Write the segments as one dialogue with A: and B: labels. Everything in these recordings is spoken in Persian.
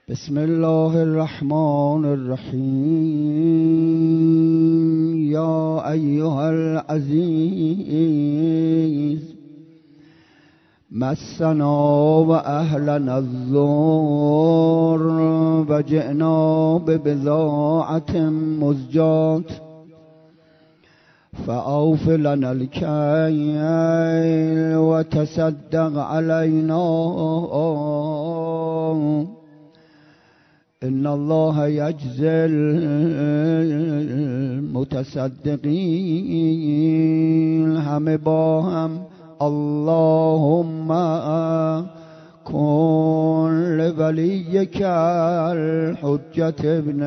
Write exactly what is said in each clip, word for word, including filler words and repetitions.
A: بسم الله الرحمن الرحیم. یا ایها العزیز مسنا و اهلنا الضر و جئنا ببضاعة مزجاة فأوف لنا الكيل وتصدق علينا إن الله يجزي المتصدقين. همه با هم اللهم كن لوليك الحجة ابن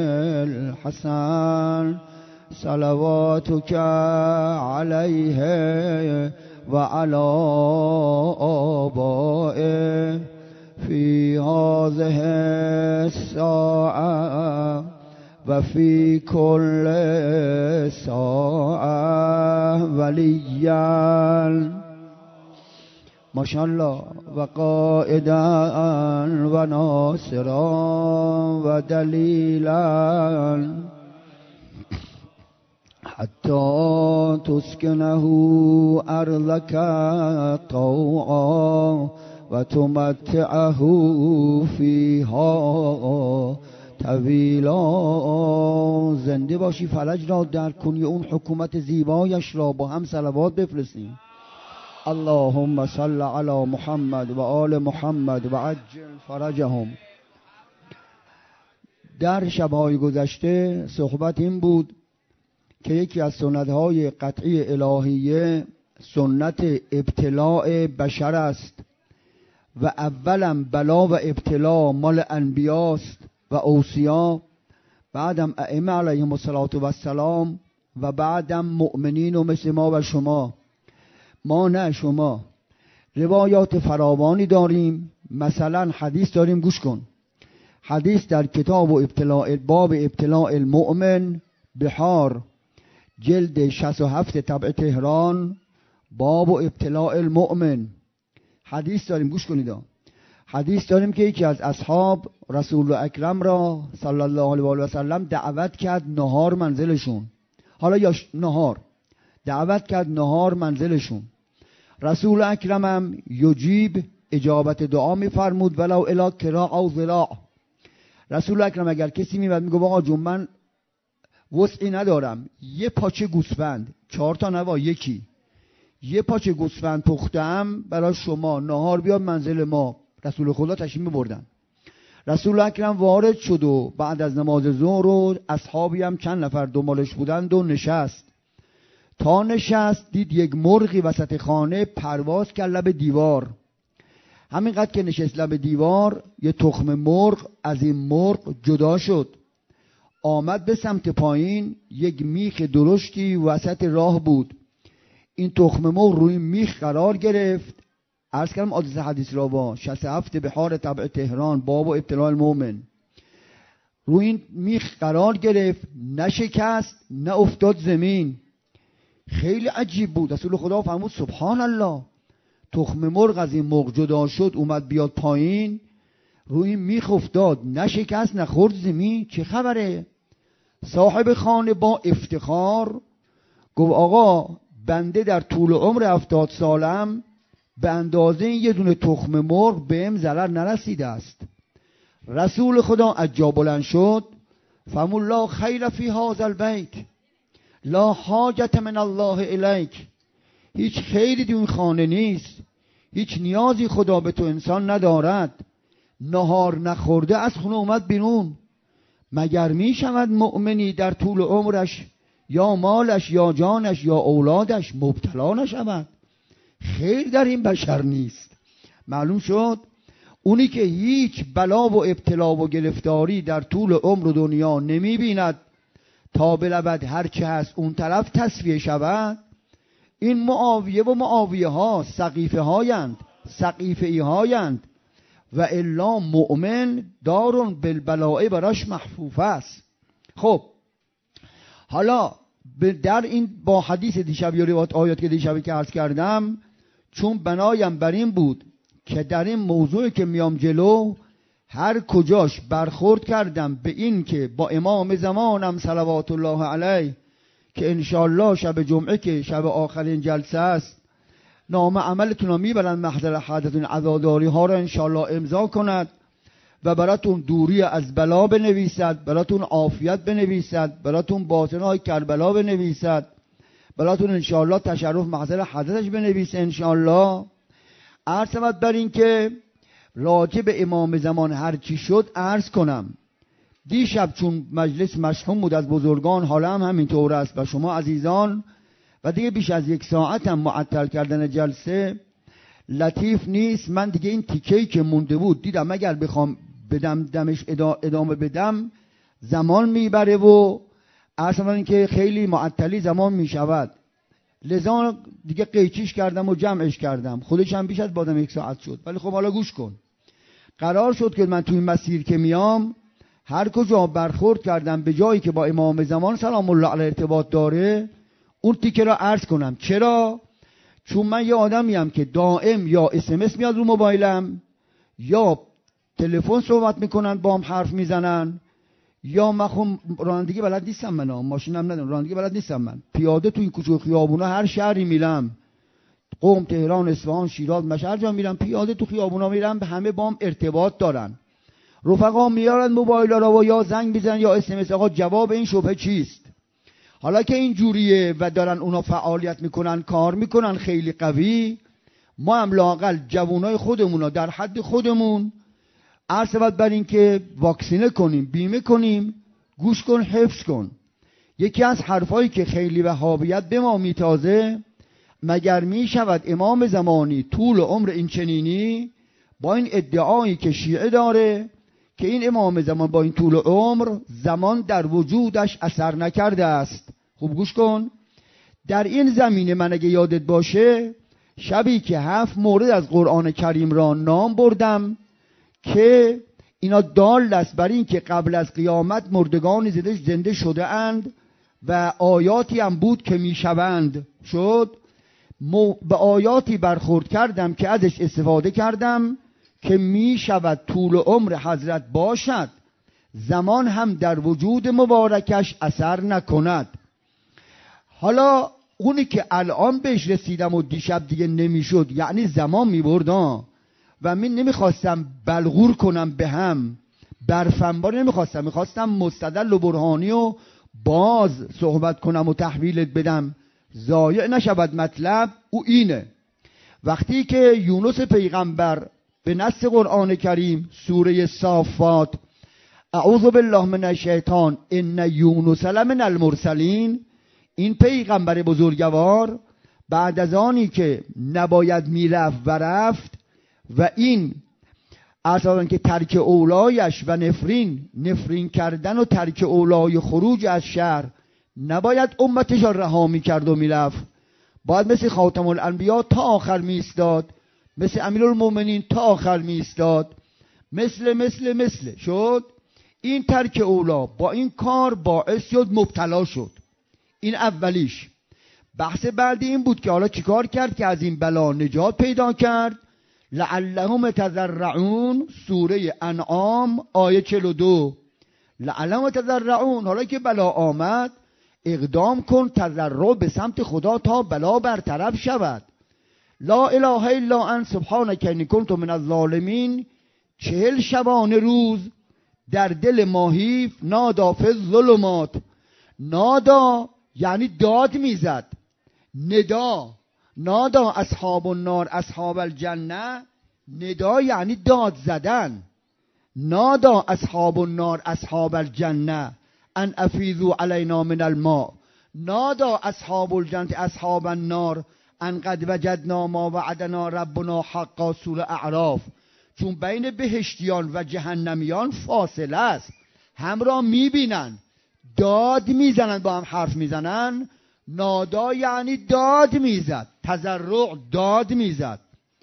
A: الحسن صلواتك عليه وعلى آبائه في هذه الساعة وفي كل ساعة وليا ما شاء الله وقائدا وناصرا ودليلا حتى تسكنه أرضك طوعا وتمتعه فيها طویلا. زنده باشی، فلج را درک کنی، اون حکومت زیبایش را با هم صلوات بفرستیم. اللهم صل علی محمد و آل محمد و عجل فرجهم. در شبهای گذشته صحبت این بود که یکی از سنت‌های قطعی الهیه سنت ابتلاع بشر است و اولا بلا و ابتلا مال انبیاست و اوصیا، بعدم ائمه علیهم السلام و بعدم مؤمنین و مثل ما و شما. ما نه شما. روایات فراوانی داریم، مثلا حدیث داریم، گوش کن. حدیث در کتاب و ابتلاع باب ابتلاع المؤمن بحار جلد شصت و هفت طبع تهران، باب و ابتلاع المؤمن. حدیث داریم، گوش کنید. حدیث داریم که یکی از اصحاب رسول اکرم را صلی الله علیه و آله و سلم دعوت کرد نهار منزلشون. حالا یا نهار دعوت کرد نهار منزلشون. رسول اکرم هم یجیب اجابت دعا میفرمود ولو الی کراع او ذراع. رسول اکرم اگر کسی میاد میگه آقا جون من وسعی ندارم، یه پاچه گوسفند، چهار تا نوا یکی، یه پاچه گوسفند پختم برای شما، نهار بیاد منزل ما. رسول خدا تشریف بردن. رسول اکرم وارد شد و بعد از نماز ظهر رو اصحابی هم چند نفر دنبالش بودند و نشست. تا نشست دید یک مرغی وسط خانه پرواز کرد لب دیوار. همینقدر که نشست لب دیوار یه تخم مرغ از این مرغ جدا شد، آمد به سمت پایین. یک میخ درشتی وسط راه بود. این تخم مرغ روی میخ قرار گرفت. عرض کردم آدرس حدیث را با شصت و هفت بحار طبع تهران، باب و ابتلاع المؤمن. روی این میخ قرار گرفت، نشکست نه افتاد زمین. خیلی عجیب بود. رسول خدا فرمود سبحان الله، تخم مرغ از این مرغ جدا شد اومد بیاد پایین، روی میخ افتاد، نشکست نخورد زمین. چه خبره؟ صاحب خانه با افتخار گفت آقا بنده در طول عمر هفتاد سالم به اندازه این یه دونه تخم مرغ بهم ضرر نرسیده است. رسول خدا از جا بلند شد فرمود لا خیر فی هذا البیت لا حاجت من الله الیک. هیچ خیری در این خانه نیست، هیچ نیازی خدا به تو انسان ندارد. نهار نخورده از خونه اومد بیرون. مگر می شود مؤمنی در طول عمرش یا مالش یا جانش یا اولادش مبتلا نشود؟ خیر در این بشر نیست. معلوم شد اونی که هیچ بلا و ابتلا و گرفتاری در طول عمر دنیا نمی بیند تا بلبد هر چه هست اون طرف تصفیه شود، این معاویه و معاویه ها سقیفه هایند، سقیفه ای هایند و الا مؤمن دارون بالبلاء براش محفوف است. خب حالا در این با حدیث دیشب یا روایت آیات که دیشبی که عرض کردم، چون بنایم بر این بود که در این موضوعی که میام جلو هر کجاش برخورد کردم به این که با امام زمانم صلوات الله علیه که انشالله شب جمعه که شب آخرین جلسه است نام عملتون رو میبرن محضر حضرتون، عزاداری ها رو انشالله امضا کند و براتون دوری از بلا بنویسد، براتون عافیت بنویسد، براتون باطنهای کربلا بنویسد، براتون انشالله تشرف محضر حضرتش بنویسه انشالله. عرض شود بر این که راجع به امام زمان هر چی شد عرض کنم. دیشب چون مجلس مشحون بود از بزرگان، حالا هم همینطور است و شما عزیزان، و دیگه بیش از یک ساعت هم معطل کردن جلسه لطیف نیست. من دیگه این تیکه‌ای که مونده بود دیدم اگر بخوام بدم دمش ادامه بدم زمان میبره و اصلا اینکه خیلی معطلی زمان میشود، لذا دیگه قیچیش کردم و جمعش کردم. خودش هم بیش از بادم یک ساعت شد. ولی خب حالا گوش کن. قرار شد که من توی این مسیر که میام هر کجا برخورد کردم به جایی که با امام زمان سلام الله علیه ارتباط داره اون تیکه را عرض کنم. چرا؟ چون من یه آدمیم که دائم یا اس ام اس میاد رو موبایلم، یا تلفن صحبت میکنن با هم حرف میزنن، یا من خب رانندگی بلد نیستم، من ماشینم ندارم، رانندگی بلد نیستم، من پیاده تو این کوچه و خیابونا هر شهری میرم، قم، تهران، اصفهان، شیراز، مشهد جا میرم، پیاده تو خیابونا میرم، به همه با هم ارتباط دارن. رفقا میارن موبایل را و یا زنگ میزنن یا اس ام اس، آقا جواب این شبهه چیست؟ حالا که این جوریه و دارن اونا فعالیت میکنن، کار میکنن خیلی قوی، ما هم لااقل جوانای خودمون در حد خودمون عرض شود بر این که واکسینه کنیم، بیمه کنیم. گوش کن، حفظ کن. یکی از حرفایی که خیلی وهابیت به ما میتازه، مگر میشود امام زمانی طول عمر این چنینی، با این ادعایی که شیعه داره که این امام زمان با این طول عمر زمان در وجودش اثر نکرده است. خوب گوش کن. در این زمینه من اگه یادت باشه شبی که هفت مورد از قرآن کریم را نام بردم که اینا دال است بر این که قبل از قیامت مردگان زنده شده اند و آیاتی هم بود که میشوند شد. به آیاتی برخورد کردم که ازش استفاده کردم که می شود طول عمر حضرت باشد، زمان هم در وجود مبارکش اثر نکند. حالا اونی که الان بهش رسیدم و دیشب دیگه نمیشد، یعنی زمان می بردم و من نمیخواستم بلغور کنم به هم، برفنبار نمیخواستم، میخواستم مستدل و برهانی و باز صحبت کنم و تحویلت بدم ضایع نشود مطلب. او اینه: وقتی که یونس پیغمبر به نص قرآن کریم سوره صافات اعوذ بالله من الشیطان ان یونس لمن المرسلین، این پیغمبر بزرگوار بعد از آنی که نباید میرفت و رفت و این اصلا که ترک اولایش و نفرین نفرین کردن و ترک اولای خروج از شهر، نباید امتش را رها میکرد و میرفت، باید مثل خاتم الانبیا تا آخر میستاد، مثل امیرالمومنین تا آخر میستاد، مثل مثل مثل شد. این ترک اولا با این کار باعث شد مبتلا شد. این اولیش. بحث بعدی این بود که حالا چیکار کرد که از این بلا نجات پیدا کرد. لعلهم تضرعون، سوره انعام آیه چهل و دو. لعلهم تضرعون، حالا که بلا آمد اقدام کن تضرع به سمت خدا تا بلا برطرف شود. لا اله الا انت سبحانک انی کنت من الظالمین. چهل شبانه روز در دل ماهیف نادا فی الظلمات. نادا یعنی داد میزد، ندا. نادا اصحاب النار اصحاب الجنه، ندا یعنی داد زدن. نادا اصحاب النار اصحاب الجنه ان افیضوا علینا من الماء. نادا اصحاب الجنه اصحاب النار ان قد وجدنا ما وعدنا ربنا حقا، سوره اعراف. چون بین بهشتیان و جهنمیان فاصله است، هم را میبینن، داد میزنن، با هم حرف میزنن. نادا یعنی داد میزد، تضرع داد میزد.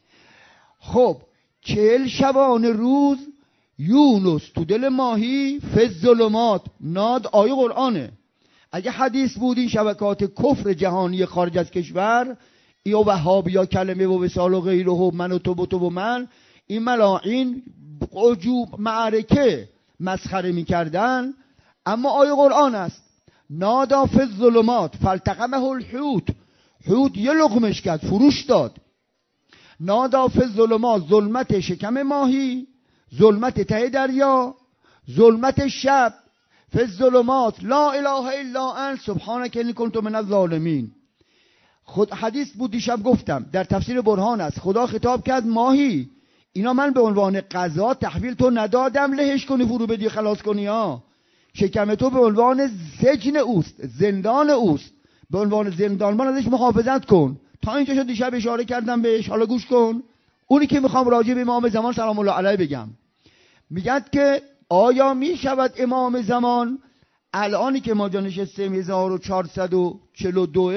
A: خب چهل شبانه روز یونس تو دل ماهی فی الظلمات. ناد آیه قرآنه. اگه حدیث بود این شبکات کفر جهانی خارج از کشور، یا وهابیا کلمه و وصال و غیره و من و تو و تو و من، این ملاعین عجوب معرکه مسخره میکردن، اما آیه قرآن است. نادا فی الظلمات فالتقمه الحوت، حوت یه لقمش کرد، فروش داد. نادا فی الظلمات، ظلمت شکم ماهی، ظلمت ته دریا، ظلمت شب. فی الظلمات لا اله الا انت سبحانک انی کنت من الظالمین. خود حدیث بود دیشب گفتم در تفسیر برهان است. خدا خطاب کرد ماهی اینا من به عنوان قضا تحویل تو ندادم لهش کنی فرو بدی خلاص کنی ها. شکم تو به عنوان سجن اوست، زندان اوست، به عنوان زندانبان ازش محافظت کن. تا اینجا شد دیشب اشاره کردم بهش، حالا گوش کن. اونی که میخوام راجع به امام زمان سلام الله علیه بگم، میگد که آیا میشود امام زمان الانی که ما جا نشستیم هزار و چهارصد و چهل و دو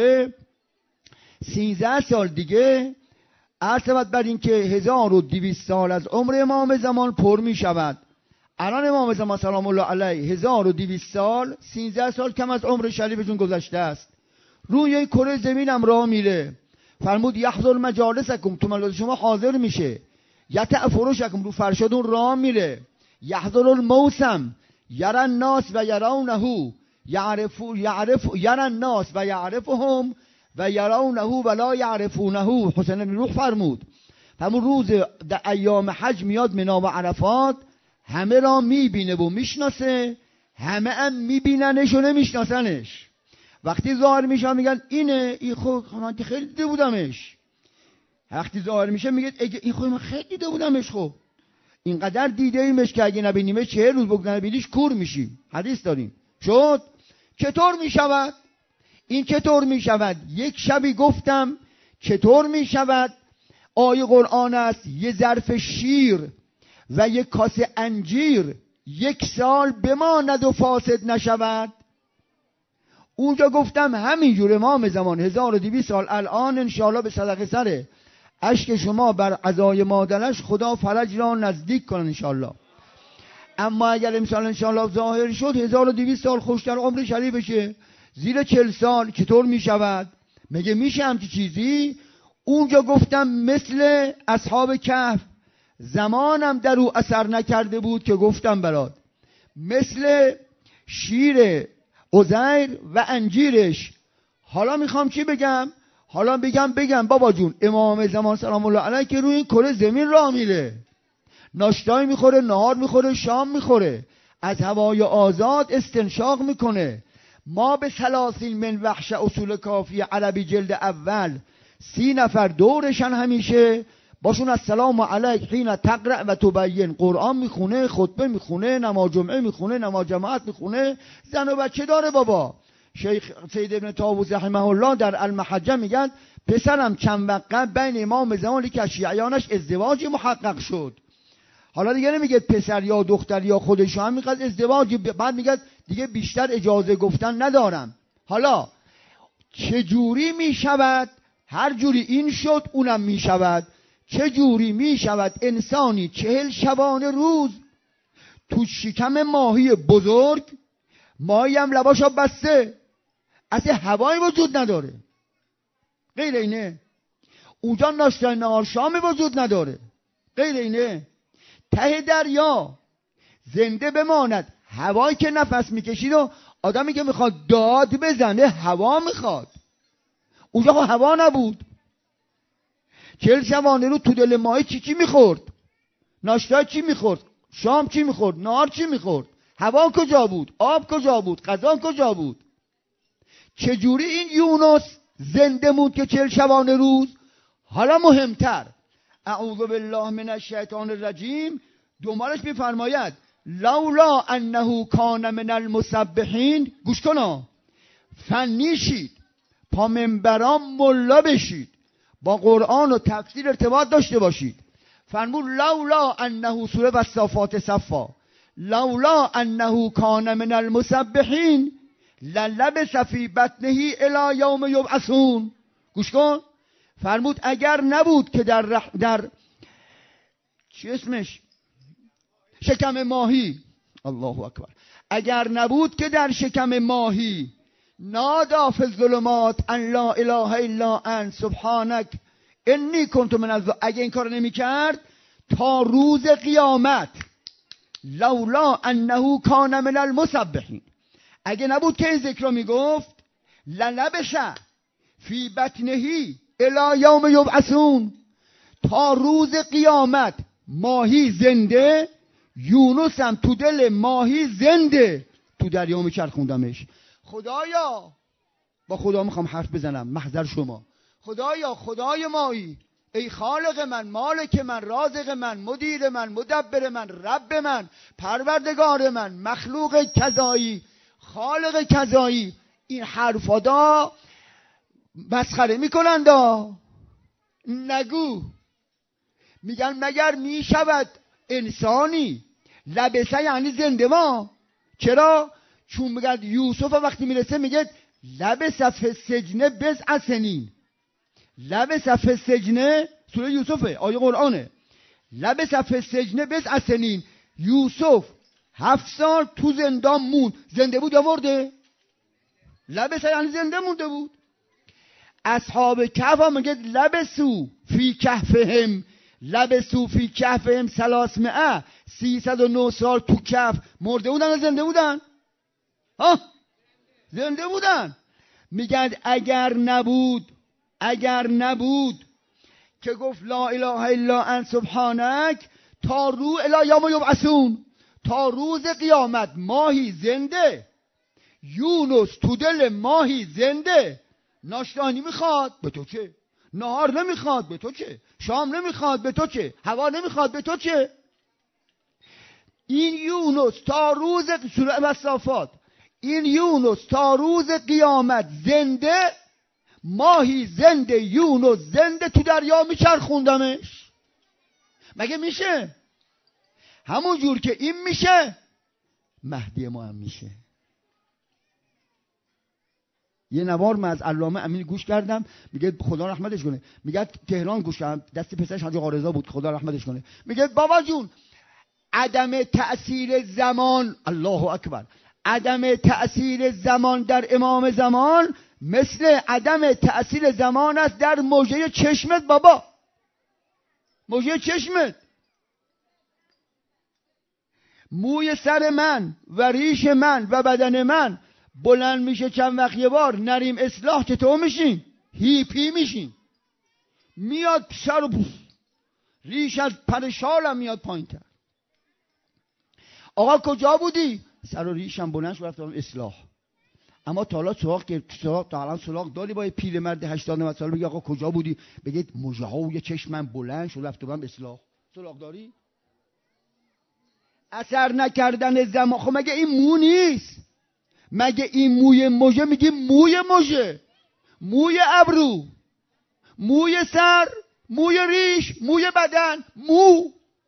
A: سیزده سال دیگه عرض بر این که هزار و دویست سال از عمر امام زمان پر می شود. الان امام زمان سلام الله علیه هزار و دویست سال، سیزده سال کم از عمر شریفشون گذشته است. روی کره زمینم راه میره. فرمود یحضر مجالسکم، تو مجالس شما حاضر میشه. یتع فروشکم، رو فرشادون راه میره. یحضر الموسم یرى الناس و یرونه، یعرف یعرف یرى الناس و یعرفهم و یرونه ولا یعرفونه. حسین بن روح فرمود همون روز در ایام حج میاد منا و عرفات، همه را میبینه و میشناسه، همه هم میبیننش و نمیشناسنش. وقتی ظاهر میشه میگن اینه، این خود من خیلی دیده بودمش. وقتی ظاهر میشه میگه این خود من خیلی دیده بودمش. خب اینقدر دیده ایمش که اگه نبینیمش چهل روز بگذره نبینیش کور میشی. حدیث داریم. شد چطور میشود این؟ چطور میشود؟ یک شبی گفتم چطور میشود. آیه قرآن است یه ظرف شیر و یک کاسه انجیر یک سال بماند و فاسد نشود. اونجا گفتم همینجور امام زمان هزار و دویست سال الان انشاءالله به صدقه سره اشک شما بر عزای مادرش خدا فرج را نزدیک کنن انشاءالله. اما اگر امسال انشاءالله ظاهر شد هزار و دویست سال خوشتر عمر شریفشه، زیر چل سال چطور می شود؟ مگه میشه همچی چیزی؟ اونجا گفتم مثل اصحاب کهف زمانم در او اثر نکرده بود که گفتم برات، مثل شیر عزیر و انجیرش. حالا میخوام چی بگم؟ حالا بگم بگم بابا جون امام زمان سلام الله علیه که روی این کره زمین راه میره، ناشتای میخوره، نهار میخوره، شام میخوره، از هوای آزاد استنشاق میکنه. ما به سلاسین من وحش اصول کافی عربی جلد اول سی نفر دورشن همیشه باشون السلام علیک حین تقرأ و تبین، قرآن میخونه، خطبه میخونه، نماز جمعه میخونه، نماز جماعت میخونه، زن و بچه داره بابا. شیخ سید ابن طاووس رحمه الله در المحجه میگن پسرم چند وقت بین امام زمانی که شیعیانش ازدواج محقق شد. حالا دیگه نمیگه پسر یا دختر یا خودش هم میخواد ازدواج، بعد میگه دیگه بیشتر اجازه گفتن ندارم. حالا چه جوری میشود؟ هر جوری این شد اونم میشود. چه جوری میشود انسانی چهل شبانه روز تو شکم ماهی بزرگ، ماهی هم لباشو بسته، اصلا هوایی وجود نداره غیر اینه، اونجا ناشتای نهار شامی وجود نداره غیر اینه، ته دریا زنده بماند، هوایی که نفس میکشید و آدمی که میخواد داد بزنه هوا میخواد، اونجا خب هوا نبود. چهل شبانه رو تو دل ماهی چی چی میخورد؟ ناشتای چی میخورد؟ شام چی میخورد؟ نهار چی میخورد؟ هوا کجا بود؟ آب کجا بود؟ غذا کجا بود؟ چجوری این یونس زنده موند که چهل شبانه روز؟ حالا مهمتر، اعوذ بالله من الشیطان الرجیم، دومارش میفرماید لولا انه کان من المسبحین، گوش کنا، فنیشید، پا منبران ملا بشید، با قرآن و تفسیر ارتباط داشته باشید. فرمود لولا انه، سوره والصافات صفا، لولا انه کان من المسبحین للبث فی بطنه الی یوم یبعثون. گوش کن، فرمود اگر نبود که در رح... در چی اسمش شکم ماهی، الله اکبر، اگر نبود که در شکم ماهی نادا فی الظلمات ان لا اله الا انت سبحانک انی کنت من الظالمین، اگه این کار نمی کرد تا روز قیامت لولا انه کان من المسبحین، اگه نبود که این ذکر رو میگفت للبث فی بطنه الی یوم یبعثون، تا روز قیامت ماهی زنده، یونس هم تو دل ماهی زنده تو دریا میچرخوندمش. خدایا، با خدا میخوام حرف بزنم محضر شما، خدایا خدای مایی، ای خالق من، مالک من، رازق من، مدیر من، مدبر من، رب من، پروردگار من، مخلوق کذایی، خالق کذایی، این حرفادا مسخره میکنندا نگو. میگن مگر میشود انسانی لبسه یعنی زنده ما؟ چرا؟ چون میگن یوسف وقتی میرسه میگه لبسه فی السجن بضع سنین، لبسه فی السجن، سوره یوسفه، آیه قرآنه، لبسه فی السجن بضع سنین، یوسف هفت سال تو زندان موند. زنده بود یا مرده؟ لبسه یعنی زنده مونده بود. اصحاب کهف هم میگه لبسو فی کهفهم، لبسو فی کهفهم ثلاثمائه، سیصد و نه سال تو کهف مرده بودن و زنده بودن؟ ها، زنده بودن. میگن اگر نبود، اگر نبود که گفت لا اله الا انت سبحانک، تا رو الی یوم یبعثون، تا روز قیامت ماهی زنده، یونس تو دل ماهی زنده، ناشتانی میخواد به تو چه؟ نهار نمیخواد به تو چه؟ شام نمیخواد به تو چه؟ هوا نمیخواد به تو چه؟ این یونس تا روز سوره مصافات، این یونس تا روز قیامت زنده، ماهی زنده، یونس زنده تو دریا میچرخوندمش. مگه میشه؟ همون جور که این میشه مهدی ما هم میشه. یه نوار من از علامه امین گوش کردم، میگه خدا رحمتش کنه، میگه تهران گوش کردم، دست پسرش حاجی قارزا بود خدا رحمتش کنه، میگه بابا جون عدم تأثیر زمان، الله اکبر، عدم تأثیر زمان در امام زمان مثل عدم تأثیر زمان است در موجه چشمت بابا، موجه چشمت. موی سر من و ریش من و بدن من بلند میشه چند وقت یه بار، نریم اصلاح چطور میشیم؟ هیپی میشیم، میاد سر و بوف، ریش از پر شالم میاد پایین تر. آقا کجا بودی؟ سر و ریشم بلند شد رفتم اصلاح. اما تا حالا سراغ که سراغ تا الان سراغ داری با پیر مرد هشتاد نود ساله بگی آقا کجا بودی؟ بگید مژه‌های چشمم بلند شد رفتم اصلاح. سراغ داری؟ اثر نکردن زمان. خب مگه این مو نیست؟ مگه این موی مژه؟ میگی موی مژه، موی ابرو، موی سر، موی ریش، موی بدن، مو.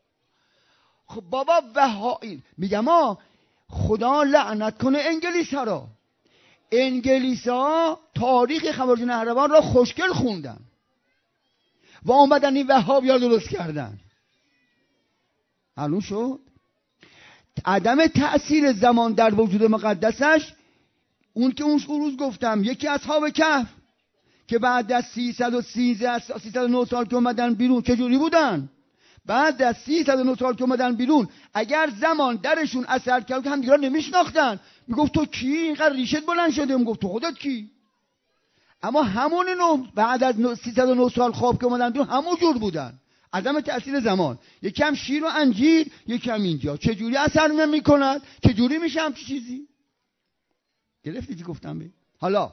A: خب بابا وهایی میگم ما خدا لعنت کنه انگلیس ها را. انگلیس ها تاریخ خوارج نهروان را خوشگل خوندن و آمدن این وهابی ها درست کردن. معلوم شد عدم تأثیر زمان در وجود مقدسش. اون که اون روز گفتم یکی اصحاب کهف که بعد از سیصد و سیزده سیصد و نه سال که اومدن بیرون چجوری بودن؟ بعد از سیصد و نه سال که اومدن بیرون اگر زمان درشون اثر کرد هم دیگه نمیشناختن. میگفت تو کی اینقدر ریشت بلند شده؟ میگفت تو خودت کی؟ اما همون نو بعد از سیصد و نه سال خواب که اومدن بیرون همون جور بودن. عدم تأثیر زمان. یکم شیر و انجیر، یکم اینجا چجوری اثر نمی‌کند؟ چجوری میشه همچین چیزی؟ گرفتی چی گفتم؟ بی؟ حالا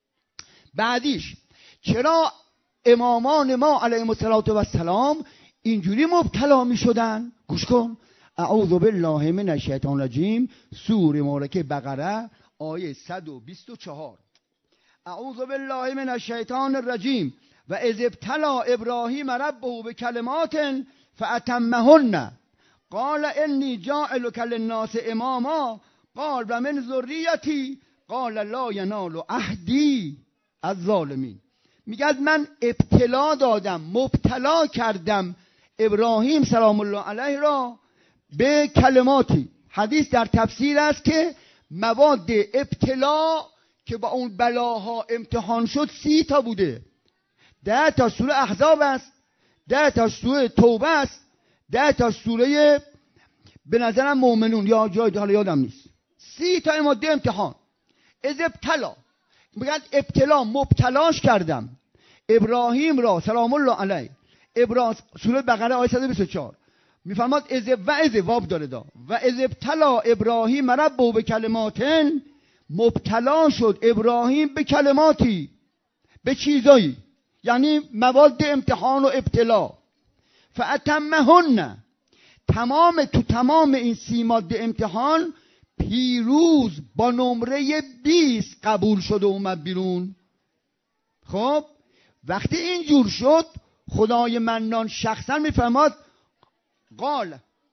A: بعدیش چرا امامان ما علیهم السلام اینجوری مبتلا میشدن؟ گوش کن. اعوذ بالله من الشیطان الرجیم، سوره مبارکه بقره آیه صد و بیست و چهار. اعوذ بالله من الشیطان الرجیم و اذ ابتلی ابراهیم ربه بکلمات فاتمهن قال انی جاعلک للناس اماما قال و من ذریتی قال لا ینال عهدی الظالمین. میگه من ابتلا دادم، مبتلا کردم ابراهیم سلام الله علیه را به کلماتی. حدیث در تفسیر است که مواد ابتلا که با اون بلاها امتحان شد سی تا بوده. ده تا سوره احزاب است، ده تا سوره توبه است، ده تا سوره به نظرم مؤمنون یا جای حالا یادم نیست، سی تا ماده امتحان. از ابتلا میگن ابتلا مبتلاش کردم ابراهیم را سلام الله علیه. ابراهیم سوره بقره آیه صد و بیست و چهار میفرماد از و از واب داره دا و از ابتلا ابراهیم ربه به کلماتن، مبتلا شد ابراهیم به کلماتی، به چیزایی، یعنی مواد امتحان و ابتلا. فاتمهن، تمام تو تمام این سی ماده امتحان پیروز با نمره بیست قبول شد و اومد بیرون. خب وقتی اینجور شد خدای منان شخصا میفرماد قال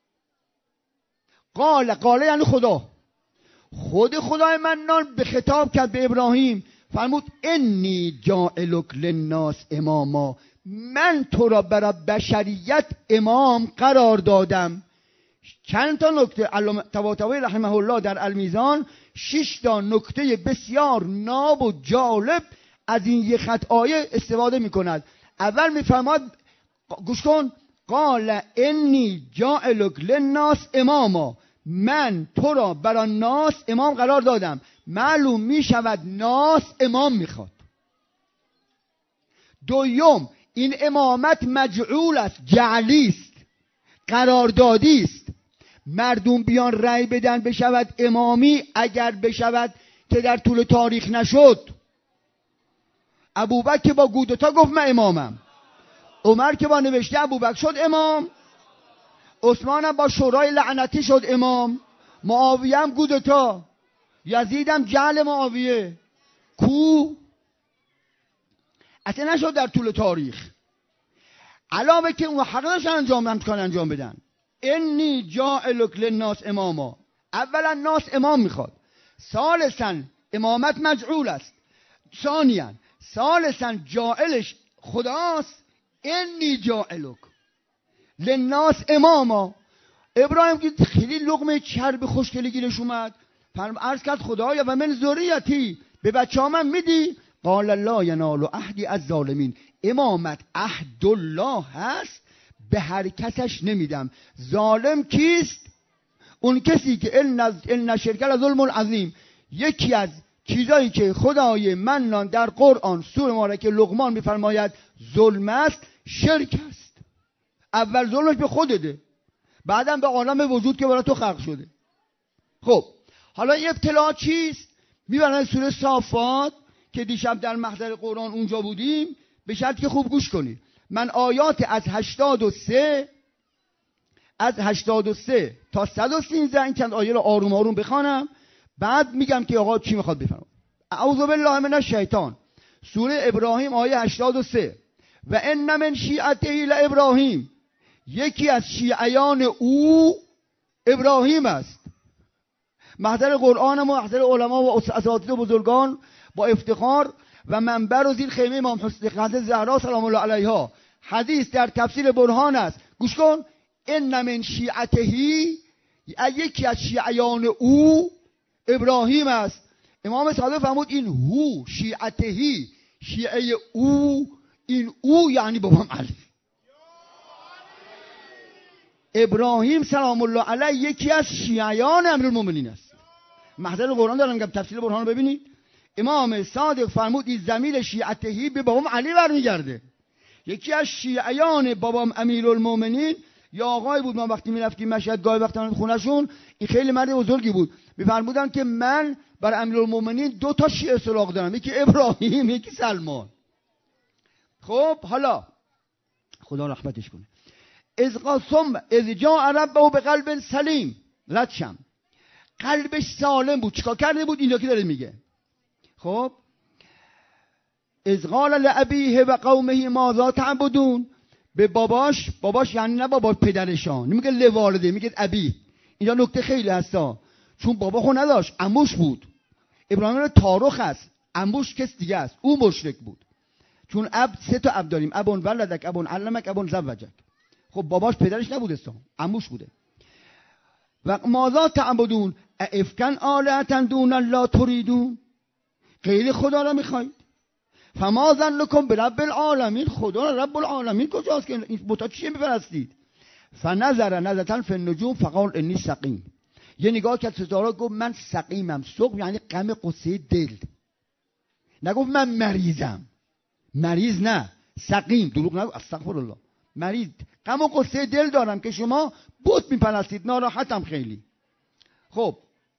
A: قال قال یعنی خدا، خود خدای منان به خطاب کرد به ابراهیم، فرمود انی جاعلک للناس اماما، من تو را برای بشریت امام قرار دادم. چند تا نکته علامه طباطبایی رحمه الله در المیزان شش تا نکته بسیار ناب و جالب از این یک خط آیه استفاده می کند. اول می فرماد گوش کن، قال انی جاعلک للناس اماما، من تو را برای ناس امام قرار دادم. معلوم می شود ناس امام می خواد. دوم این امامت مجعول است، جعلی است، قراردادی است. مردم بیان رأی بدن بشود امامی، اگر بشود که در طول تاریخ نشد. ابوبکر که با گودتا گفت من امامم، عمر که با نوشته ابوبکر شد امام، عثمان هم با شورای لعنتی شد امام، معاویه هم گودتا، یزید هم جعل معاویه، کو اصلا نشد در طول تاریخ. علاوه که اون حق داشتن انجام امکان انجام بدن. انی جاعلک للناس اماما، اولا ناس امام میخواد، ثالثا امامت مجعول است، ثانیا ثالثا جاعلش خداست. انی جاعلک للناس اماما. ابراهیم که خیلی لقمه چرب خوشگلی گیرش اومد، فرم عرض کرد خدایا و من ذریتی، به بچه ها من میدی؟ قال لا ینال عهدی از ظالمین، امامت عهد الله هست، به هر کسش نمیدم. ظالم کیست؟ اون کسی که ان شرک لظلم عظیم. یکی از چیزایی که خدای منان در قرآن سوره مبارکه لقمان میفرماید ظلم است، شرک است. اول ظلمش به خودته، بعدم به عالم وجود که برای تو خلق شده. خب حالا این ابتلا چیست؟ میبرن سوره صافات که دیشب در محضر قرآن اونجا بودیم، به شرط که خوب گوش کنید. من آیات از هشتاد و سه از هشتاد و سه تا صد و سیزده این چند آیه رو آروم آروم بخوانم، بعد میگم که آقا چی میخواد بفرمایید. اعوذ بالله من الشیطان. سوره ابراهیم آیه هشتاد و سه. و ان من شیعته لابراهیم، یکی از شیعیان او ابراهیم است. محضر قرآن و محضر علما و اساتید و بزرگان با افتخار و منبر و زیر خیمه امام حسین زهرا سلام الله علیها حدیث در تفسیر برهان است. گوش کن، ان من شیعتهی، یکی از شیعیان او ابراهیم است. امام صادق فرمود این هو شیعتهی، شیعه او، این او یعنی بابام علی. ابراهیم سلام الله علیه یکی از شیعیان امیرالمومنین است. محضر قرآن دارم میگم، تفسیر برهان رو ببینید. امام صادق فرمود این ضمیر شیعتهی به بابام علی برمیگرده. یکی از شیعیان بابام امیرالمومنین یا آقای بود، ما وقتی میرفتیم مشهد گاهی وقتا خونهشون، این خیلی مرد بزرگی بود، میفرمودن که من بر امیرالمومنین دو تا شیعه سراغ دارم، یکی ابراهیم یکی سلمان. خب حالا خدا رحمتش کنه. از قاسم از جاء ربه به قلب سلیم، ردشم قلبش سالم بود. چیکار کرده بود؟ اینا که داره میگه. خب از قال لابیه و قومه ماذا تعبدون، به باباش، باباش یعنی نه بابا پدرشان، نمیگه لوالده، میگه ابی. اینجا نکته خیلی هستا، چون بابا خو نداشت، عموش بود. ابراهیم رو تاروخ است، عموش کس دیگه است، او مشرک بود. چون اب سه تا اب داریم، ابون ولدک، ابون علمک، ابون زوجک. خب باباش پدرش نبوده، عموش بوده. و ماذا تعبدون افکن آلهة دون الله تریدون، غیر خدا را میخواید. فما ظنکم برب العالمین، خدا را رب العالمین کجاست که این بتا چیه میپرستید؟ فنظر نظرة فی النجوم فقال انی سقیم. یه نگاه کرد ستاره گفت من سقیمم. سقم یعنی غم قصه دل، نگفت من مریضم. مریض نه، سقیم، دروغ نگو، استغفر الله. مریض، غم و قصه دل دارم که شما بت میپرستید، ناراحتم خیلی. خب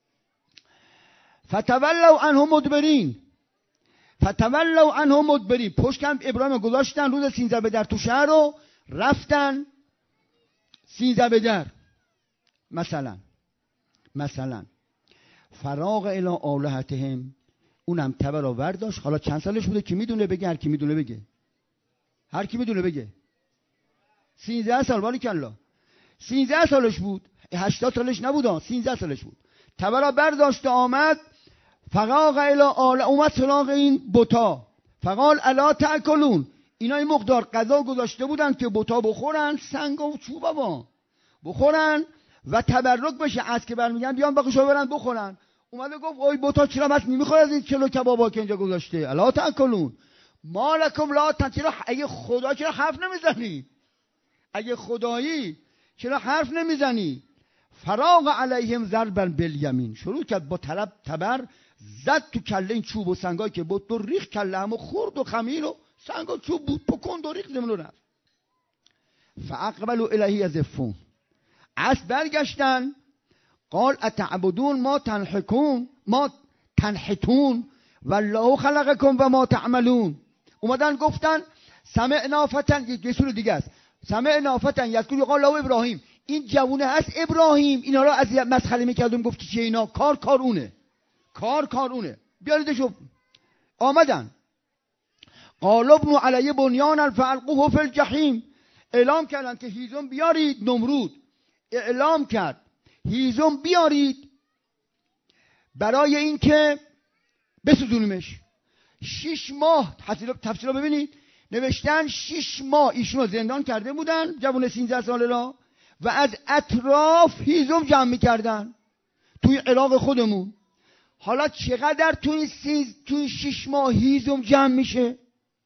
A: فتولوا عنه مدبرین، فتولوا عنه مدبرین، پشتم ابراهیم گذاشتن روز سینزده به در تو شهر رو رفتن سینزده به در. مثلا مثلا فراغ الی آلهتهم، اونم تبر رو برداشت. حالا چند سالش بوده که میدونه بگه، هر کی میدونه بگه، هر کی میدونه بگه. سینزده سال، باری کلا سینزده سالش بود، هشتاد سالش نبود، سینزده سالش بود. تبر رو برداشت آمد فراغ الی آله، اومد سراغ این بتا. فقال الا تاکلون، اینا این مقدار غذا گذاشته بودن که بتا بخورن، سنگ و چوبا با بخورن و تبرک بشه. از که برمیگن بیان باقیشو برن بخورن. اومده گفت اوی بتا چرا بس نمیخوره از این کلو کبابا که اینجا گذاشته؟ الا تاکلون مالکم لا تنصرون. اگه خدا چرا حرف نمیزنی؟ اگه خدایی چرا حرف نمیزنی؟ فراغ علیهم ضربا بالیمین، شروع کرد با طرف تبر زد تو کله این چوب و سنگایی که بود، تو ریخ کله همو خورد و خمیر و سنگ و چوب بود پکند و ریخ زمین رو رفت. فاقبلوا الیه یزفون، از برگشتن. قال اتعبدون ما تنحکون ما تنحتون والله خلقکم و ما تعملون. اومدن گفتن سمعنا فتن، یه سور دیگه است، سمعنا فتن یذکر یقال له ابراهیم، این جوونه هست ابراهیم، اینا رو از مسخره میکردم، گفت چیه اینا؟ کار کار اونه، کار کار اونه، بیاریدشو. آمدن قال ابنوا علی بنیانا فالقوه فی الجحیم، اعلام کردن که هیزم بیارید. نمرود اعلام کرد هیزم بیارید برای اینکه بسوزونیمش. شش ماه تفسیر رو ببینید، نوشتن شش ماه ایشونو زندان کرده بودن، جوون سیزده ساله را، و از اطراف هیزم جمع میکردن توی عراق خودمون. حالا چقدر توی سیز توی شش ماه هیزم جمع میشه؟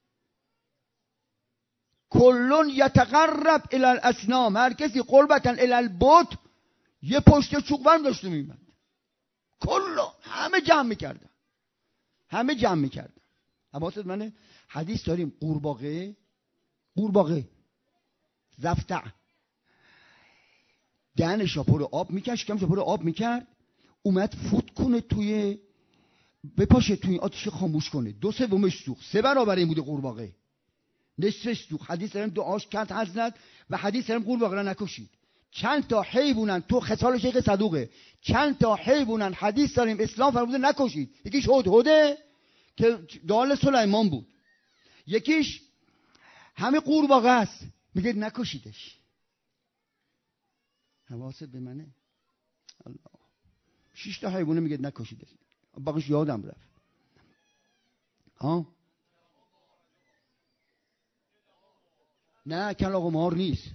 A: کلون یتقرب الی الاسنام، هر کسی قربتن الی البت یه پشت چوبم داشته میمد. کلون همه جمع میکردن، همه جمع میکردن. حواست منه، حدیث داریم قورباغه، قورباغه زفتع دهنش را پر آب میکرد، شکمش را پر آب میکرد، اومد فوت کنه توی بپاشه توی آتش خاموش کنه، دو سومش سوخت. سه برابر این بوده قورباغه، نصفش سوخت. حدیث داریم دعاش کرد حضرت، و حدیث داریم قورباغه را نکشید. چند تا حیوانن تو خصال شیخ صدوقه، چند تا حیوانن حدیث داریم اسلام فرموده نکشید. یکیش هدهده که دال سلیمان بود، یکیش همه قورباغه است، میگه نکشیدش. حواست به منه؟ الله، شش تا حیوانه میگه نکشیدش، باقیش یادم رفت. ها نه کلاغ و مار نیست.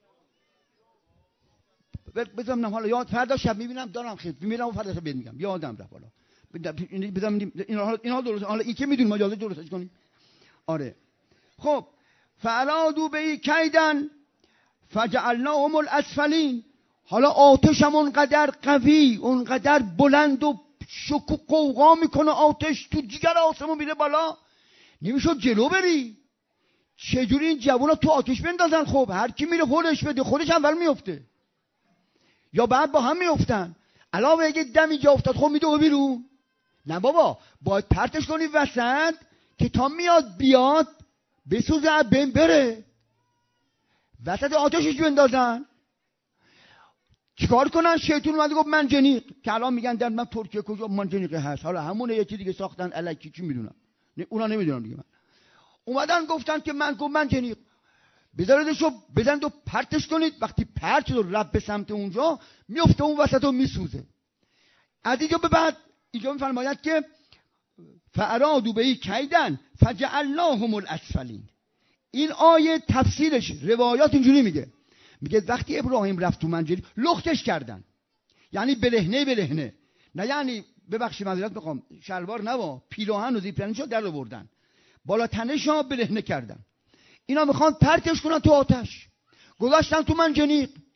A: بذارم حالا یاد، فردا شب میبینم دارم خیلی میبینم و فردا شب بهت میگم، یادم رفت. حالا بذارم اینا اینا درست، حالا این که میدونیم ما یاد درستش کنیم. آره خب فعلادو به کیدن فجعلناهم الاسفلین. حالا آتش هم اونقدر قوی، اونقدر بلند و شک و قوقا میکنه، آتش تو جگر آسمون میره بالا، نمیشد جلو بری. چجوری این جوونا تو آتش بندازن؟ خب هر کی میره خودش بده، خودش اول میفته یا بعد با هم میفتن. علاوه اگه دم اینجا افتاد خب میده بیرون. نه بابا، باید پرتش کنی وسط که تا میاد بیاد بسوزه بین بره، وسط آتشش بندازن. چیکار کنن؟ شیطون اومده گفت منجنیق، که الان میگن در من ترکیه کجا منجنیق هست، حالا همونه یکی دیگه ساختن الکی، چی میدونم، اونا نمیدونم دیگه. من اومدن گفتن که من گفت منجنیق، بذاردشو بزنید و پرتش کنید. وقتی پرت رو رفت به سمت اونجا میفته اون وسط و میسوزه. از اینجا به بعد اینجا میفرماید که فارادوا به کیدن فجعلناهم الاسفلین. این آیه تفسیرش روایات اینجوری میگه، میگه وقتی ابراهیم رفت تو منجنیق لختش کردن، یعنی برهنه برهنه، نه یعنی ببخشید معذرت میخوام، شلوار نوا پیراهن و زیپرنشو در آوردن، بالا تنشو برهنه کردن. اینا میخوان پرتش کنن تو آتش، گذاشتن تو منجنیق.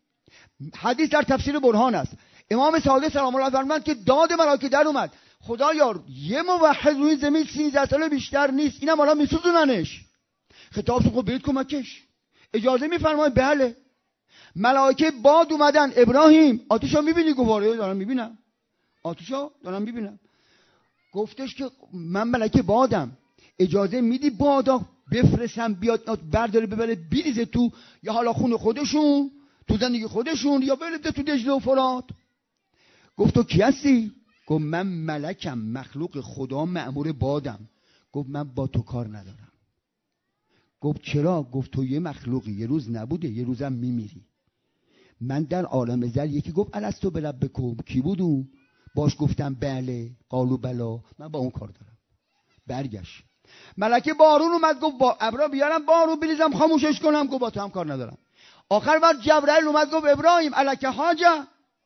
A: حدیث در تفسیر برهان است. امام صادق سلام الله فرمودند که داد ملائکه در اومد، خدایا یه موحد روی زمین سیزده ساله بیشتر نیست، اینم حالا میسوزوننش. خطاب تو خب برید کمکش. اجازه میفرمایید؟ بله. ملائکه باد اومدن، ابراهیم آتشو میبینی؟ گفت آره دارم میبینم. آتشو دارم میبینم. گفتش که من ملائکه بادم، اجازه میدی بادا بفرستم بیاد برداره ببره بریزه تو، یا حالا خون خودشون تو زندگی خودشون، یا بریزه تو دجله و فرات؟ گفت تو کی هستی؟ گفت من ملکم، مخلوق خدا، مأمور بادم. گفت من با تو کار ندارم. گفت چرا؟ گفت تو یه مخلوقی، یه روز نبوده، یه روزم میمیری. من در عالم زر یکی گفت الستو بربکم، کی بود اون؟ باش گفتم بله، قالو بلا، من با اون کار دارم. برگشت. ملکه بارون اومد، گفت با ابرا بیارم بارون بریزم خاموشش کنم؟ گفت با تو هم کار ندارم. آخر وقت جبرائیل اومد گفت ابراهیم الک حاجه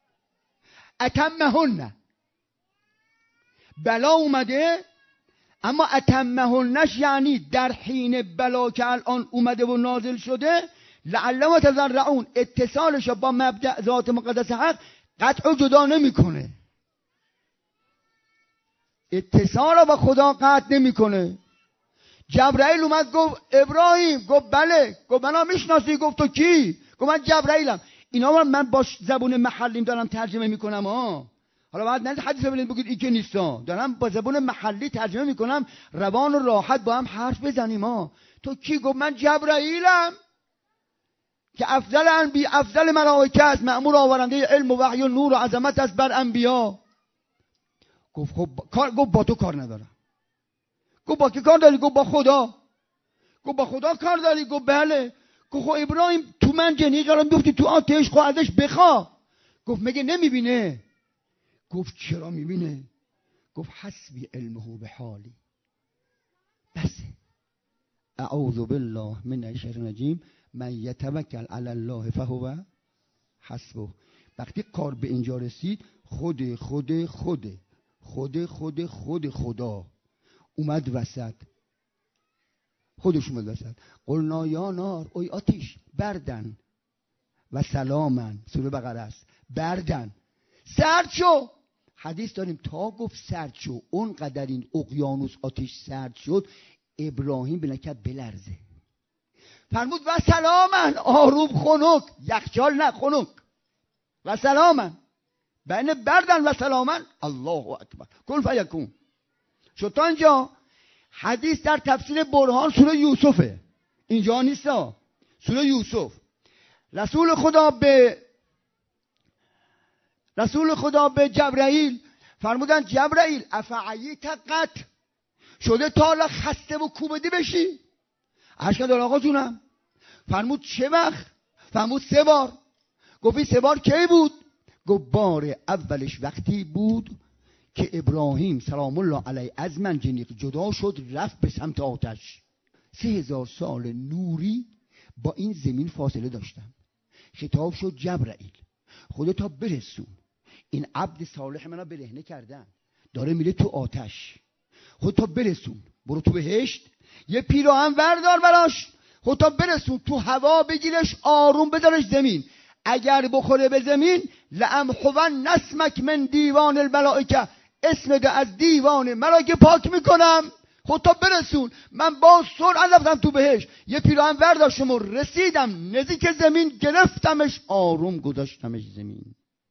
A: اتمهن. بلا اومده اما اتمهنش یعنی در حین بلا که الان اومده و نازل شده، لعلهم تضرعون، اتصالش با مبدأ ذات مقدس حق قطع و جدا نمیکنه. اتصال با خدا قطع نمیکنه. جبرائیل اومد گفت ابراهیم، گفت بله. گفت منو میشناسی؟ گفت تو کی؟ گفت من جبرائیلم. اینا من با زبون محلیم دارم ترجمه میکنم ها. حالا بعد نه حدیث ببینید بگید این که نیستا، دارم با زبون محلی ترجمه میکنم، روان و راحت با هم حرف بزنیم ها. تو کی؟ گفت من جبرائیلم که افضل انبیا، افضل ملائکه است، مأمور آورنده علم و وحی و نور و عظمت است بر انبیا. گفت خب کار، گفت با تو کار ندارم. گفت با کی کار داری؟ گفت با خدا. گفت با خدا کار داری؟ گفت بله. گفت خب ابراهیم تو من جنی قرار میفتی تو آتش، خب ازش بخوا. گفت مگه نمیبینه؟ گفت چرا میبینه؟ گفت حسبی علمه به حالی. بس اعوذ بالله من الشیطان الرجیم، من یتوکل علی الله فهو حسبه. وقتی کار به اینجا رسید، خود خود خود خود خود خود خدا اومد وسط. خودش اومد وسط. قلنا یا نار، اوی آتش، بردن و سلامن. سوره بقره است. بردن، سرد شو. حدیث داریم تا گفت سرد شو، اون قدر این اقیانوس آتش سرد شد، ابراهیم بنکد بلرزه. فرمود و سلامن، آروم، خنک، یخچال نه، خنک. و سلامن، بین بردن و سلامن، الله اکبر، کن فیکون. شد تا اینجا. حدیث در تفسیر برهان سوره یوسفه، اینجا نیستا، سوره یوسف. رسول خدا به رسول خدا به جبرائیل فرمودن جبرائیل افعیت قط، شده تا حالا خسته و کوبیده بشی؟ عرض کردن آقا جونم. فرمود چه وقت؟ فرمود سه بار. گفت سه بار کی بود؟ گفت بار اولش وقتی بود که ابراهیم سلام الله علیه از منجنیق جدا شد، رفت به سمت آتش. سه هزار سال نوری با این زمین فاصله داشتن. خطاب شد جبرائیل خودتا برسون، این عبد صالح منو برهنه کردن، داره میره تو آتش، خودتا برسون، برو تو بهشت، یه پیراهن وردار براش، خودتا برسون تو هوا، بگیرش آروم بذارش زمین، اگر بخوره به زمین لامحون نسمک من دیوان الملائکه، اسم ده از دیوان ملائکه پاک میکنم. خودتا برسون. من با سرعت رفتم تو بهشت، یه پیراهن ورداشتم و رسیدم نزدیک زمین، گرفتمش آروم گذاشتمش زمین.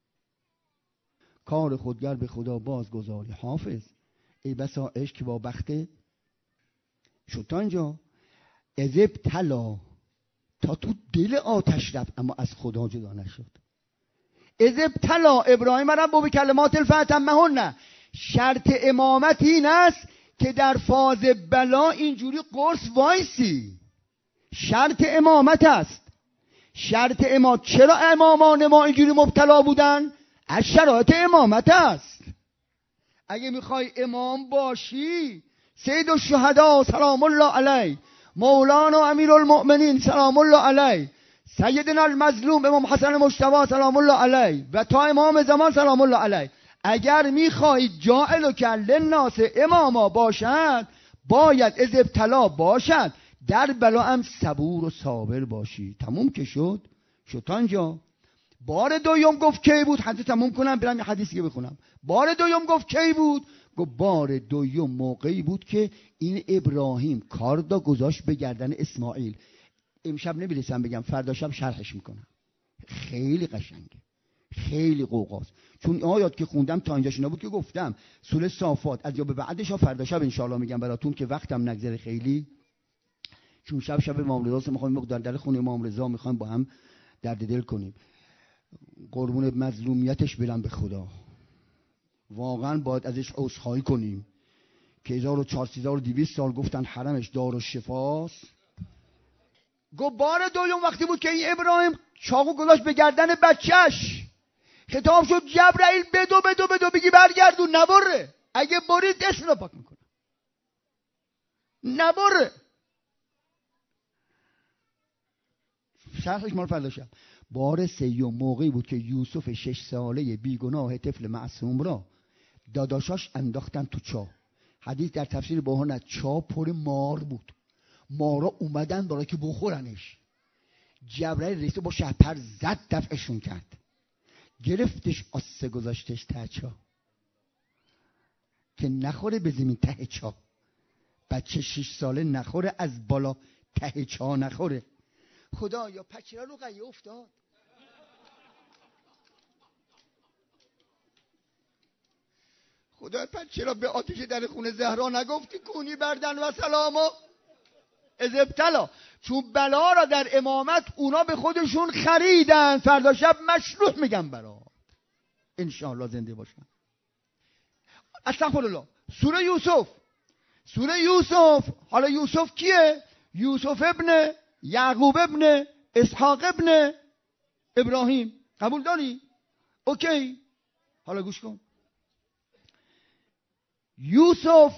A: کار خودگر به خدا بازگذاری. حافظ ای بسا عشق با بخته. شد تا اینجا. اذب تلا، تا تو دل آتش رفت اما از خدا جدا نشد. اذب تلا ابراهیم رب به کلمات الفتمهن. شرط امامت این است که در فاز بلا اینجوری قرص وایسی. شرط امامت است. شرط امامت. چرا امامان ما اینجوری مبتلا بودن؟ از شرایط امامت است. اگه میخوای امام باشی، سید الشهدا سلام الله علیه، مولانا امیر المؤمنین سلام الله علیه، سیدنا المظلوم امام حسن مجتبی سلام الله علیه و تا امام زمان سلام الله علیه، اگر میخوای جاعل کل للناس اماما باشد، باید از ابتلا باشد، در بلا هم صبور و صابر باشی. تموم که شد. شد تا اینجا. بار دوم گفت کی بود؟ حدیث تموم کنم برم یه حدیثی که بخونم. بار دوم گفت کی بود؟ گفت بار دوم موقعی بود که این ابراهیم کاردا گذاشت به گردن اسماعیل. امشب نمیرسم بگم، فردا شب شرحش میکنم. خیلی قشنگه، خیلی قوقاست. چون آیات که خوندم تا اینجاش اینا بود که گفتم سوره صافات از یا به بعدش ها فردا شب انشاءالله میگم براتون که وقتم نگذره خیلی، چون شب شب امام رضا است، میخوایم مقدار در خونه امام رضا میخوایم با هم درد دل کنیم. قربون مظلومیتش برم به خدا، واقعا باید ازش عذرخواهی کنیم که هزار و چهارصد و دویست سال گفتن حرمش دار و شفاست. گفت بار دوم وقتی بود که این ابراهیم چاقو گذاشت به گردن بچهش، خطاب شد جبرائیل بدو بدو بدو بگی برگردون، نبره، اگه برید اسم رو پاک میکنه، نبره. شرحش مال فردا شب. بار سیوم موقعی بود که یوسف شش ساله بیگناه طفل معصوم را داداشاش انداختن تو چاه. حدیث در تفسیر بهانه چاه پر مار بود، مارا اومدن برای که بخورنش. جبرائیل رسید با شهپر زد دفعشون کرد، گرفتش آسه گذاشتش ته چاه که نخوره به زمین ته چاه. بچه شش ساله نخوره از بالا ته چاه نخوره. خدا یا پچرا رو قیه افتاد. خدا پچرا به آتش در خونه زهرا نگفتی کونی بردن و سلاما از ابتلا، چون بلا را در امامت اونا به خودشون خریدن. فردا شب مشروع میگم برات انشاءالله زنده باشم. استغفرالله. سوره یوسف، سوره یوسف. حالا یوسف کیه؟ یوسف ابن یعقوب ابن اسحاق ابن ابراهیم. قبول داری؟ اوکی. حالا گوش کن. یوسف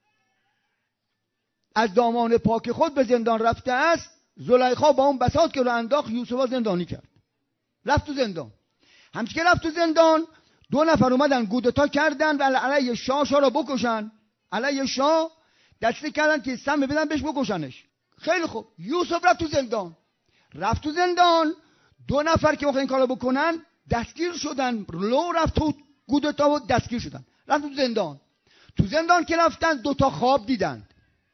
A: از دامان پاک خود به زندان رفته است. زلیخا با اون بساط که رو انداخت یوسف زندانی کرد، رفت تو زندان. همچه که رفت تو زندان دو نفر اومدن گودتا کردن و علیه شاه شاه را بکشن. علیه شاه دستی کردن که سم بدن بهش بکشنش. خیلی خوب، یوسف رفت تو زندان. رفت تو زندان دو نفر که این کارو بکنن دستگیر شدن. لو رفت تو گودتا و دستگیر شدن. رفت تو زندان. تو زندان که رفتن دو تا خواب دیدن.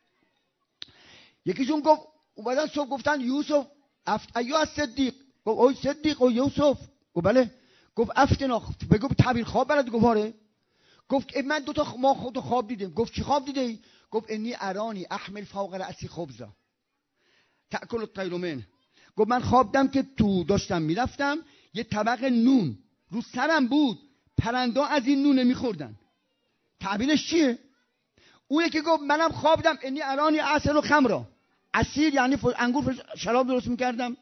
A: یکیشون گفت، اومدن صبح گفتن یوسف افت ایوه صدیق. گفت اوی صدیق او یوسف. گفت بله. گفت افتنا، بگو تعبیر خواب بلد. گفت آره. گفت من دو تا ما خود خواب دیدم. گفت چی خواب دیدی؟ گفت انی ارانی احمل فوق رأسی خبزا تأکل الطیر منه. گفت من خواب دیدم که تو داشتم میرفتم یه طبق نون رو سرم بود، پرنده از این نونه میخوردن. تعبیرش چیه؟ اون یکی گفت منم خواب دیدم انی ارانی عسل و خمرا، عصیر یعنی انگور شراب درست میکردم.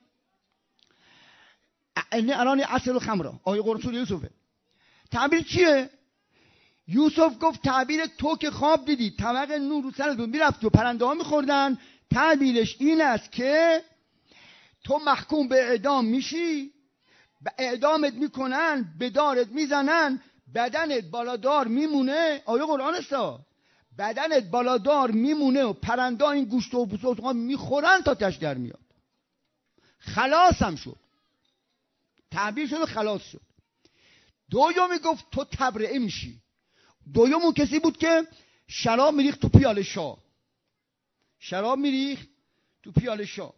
A: انی ارانی عسل و خمرا آیه قرآن یوسفه. تعبیر چیه؟ یوسف گفت تعبیر تو که خواب دیدی طبق نور رو سرت بود میرفت و پرنده ها میخوردن، تعبیرش این است که تو محکوم به اعدام میشی، به اعدامت میکنن، به دارت میزنن، بدنت بالادار میمونه. آیه قرآن است. بدنت بالادار میمونه و پرنده ها این گوشت و بوسوس ها میخورن تا تش در میاد. خلاص هم شد، تعبیر شد و خلاص شد. دومی گفت تو تبرئه میشی. دوم اون کسی بود که شراب میریخت تو پیاله شاه. شراب میریخت تو پیاله شاه.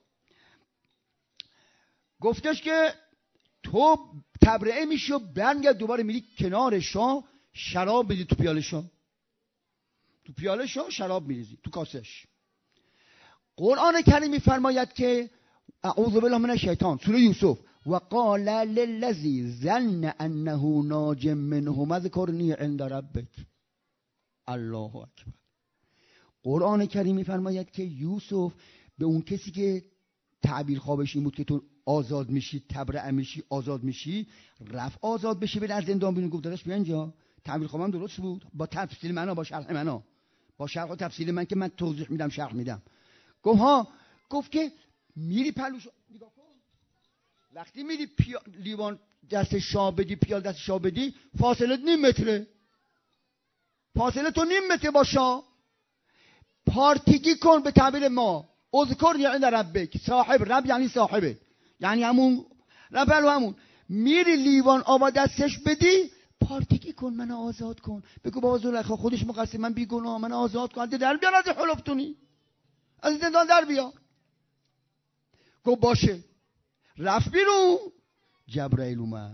A: گفتش که تو تبرئه میشی و برمیگرد دوباره میری کنار شاه شراب بدی تو پیاله شاه. تو پیاله شاه شراب میریزی تو کاسش. قرآن کریم میفرماید که اعوذ بالله من الشیطان، سوره یوسف، و قال للذی ظن انه ناج منه اذکرنی عند ربک. الله اکبر. قرآن کریم میفرماید که یوسف به اون کسی که تعبیر خوابش این بود که تو آزاد میشی، تبرئه میشی، آزاد میشی، رفت آزاد بشی بره از زندان بیرون. گفت داداش بیا اینجا، تعبیر خوابم درست بود با تفصیل منو، با شرح منو، با شرح و تفصیل من که من توضیح میدم، شرح میدم. گفت ها. گفت که میری پلوش نگاه کن، وقتی میری پیا... لیوان دست شاه بدی، پیال دست شاه بدی، فاصله نیم متره، فاصله تو نیم متر با شاه. پارتیگی کن به تعبیر ما، اذکر یعنی ربک، صاحب رب یعنی صاحبه، یعنی همون رب رو همون میری لیوان آب دستش بدی، پارتیکی کن، من آزاد کن، بگو بابا زلیخا خودش مقصر، من بیگناه، من آزاد کن، در بیار از حلفتونی، از زندان در بیار. گفت باشه. رفت بیرون. جبرائیل اومد.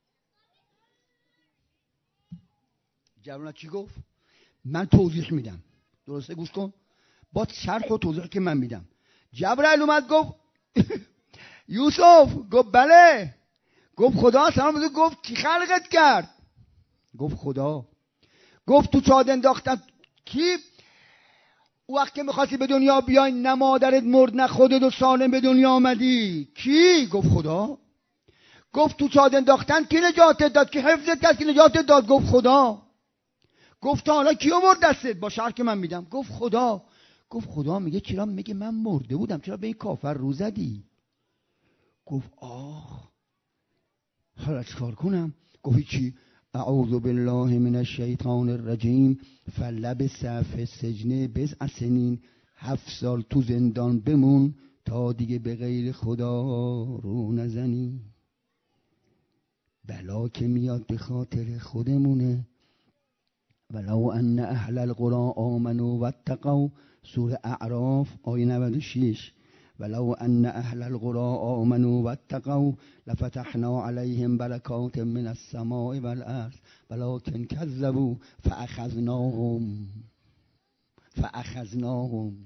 A: جبرائیل چی گفت؟ من توضیح میدم، درسته؟ گوش کن، با شرح و توضیح که من میدم. جبرائیل اومد گفت یوسف. گفت بله. گفت خدا سلام بزرگ. گفت کی خلقت کرد؟ گفت خدا. گفت تو چاد انداختن کی؟ او وقت که میخواستی به دنیا بیای نه مادرت مرد نه خودت و سالم به دنیا آمدی، کی؟ گفت خدا. گفت تو چاد انداختن کی نجاتت داد؟ کی حفظت کرد؟ کی نجاتت داد؟ گفت خدا. گفت حالا کی آورد دستت؟ با شرح که من میدم. گفت خدا. گفت خدا میگه چرا؟ میگه من مرده بودم، چرا به این کافر رو زدی؟ گفت آه حالا چیکار کنم؟ گفت چی؟ اعوذ بالله من الشیطان الرجیم فلبث فی السجن بضع سنین، هفت سال تو زندان بمون تا دیگه به غیر خدا رو نزنی. بلا که میاد به خاطر خودمونه. ولو ان اهل القرى آمنوا واتقوا، سوره اعراف آیه نود و شش. ولو ان اهل القرى آمنوا واتقوا لفتحنا عليهم برکات من السماء والارض ولكن كذبوا فاخذناهم فاخذناهم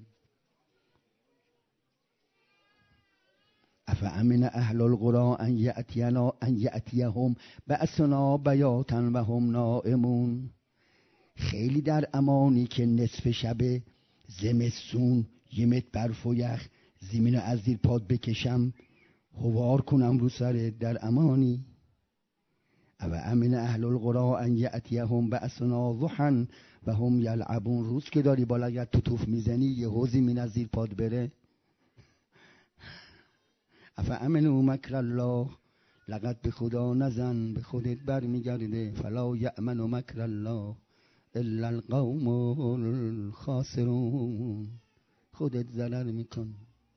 A: افامن اهل القرى ان یأتینا ان یأتیهم بأسنا بیاتا وهم نائمون. خیلی در امانی که نصف شب زمستون یه متر برف و یخ زمین رو از زیر پاد بکشم هوار کنم رو سر، در امانی. او امن اهل القرى ان یأتیهم بأسنا ضحی و هم یلعبون. روز که داری بالا گرد تو توف میزنی یه حوض زمین از زیر پاد بره. اف امنوا مکر الله، لقد به خدا نزن، به خودت بر میگرده. فلا یأمن مکر الله الا القوم الخاسرون. خودت ضرر میکن.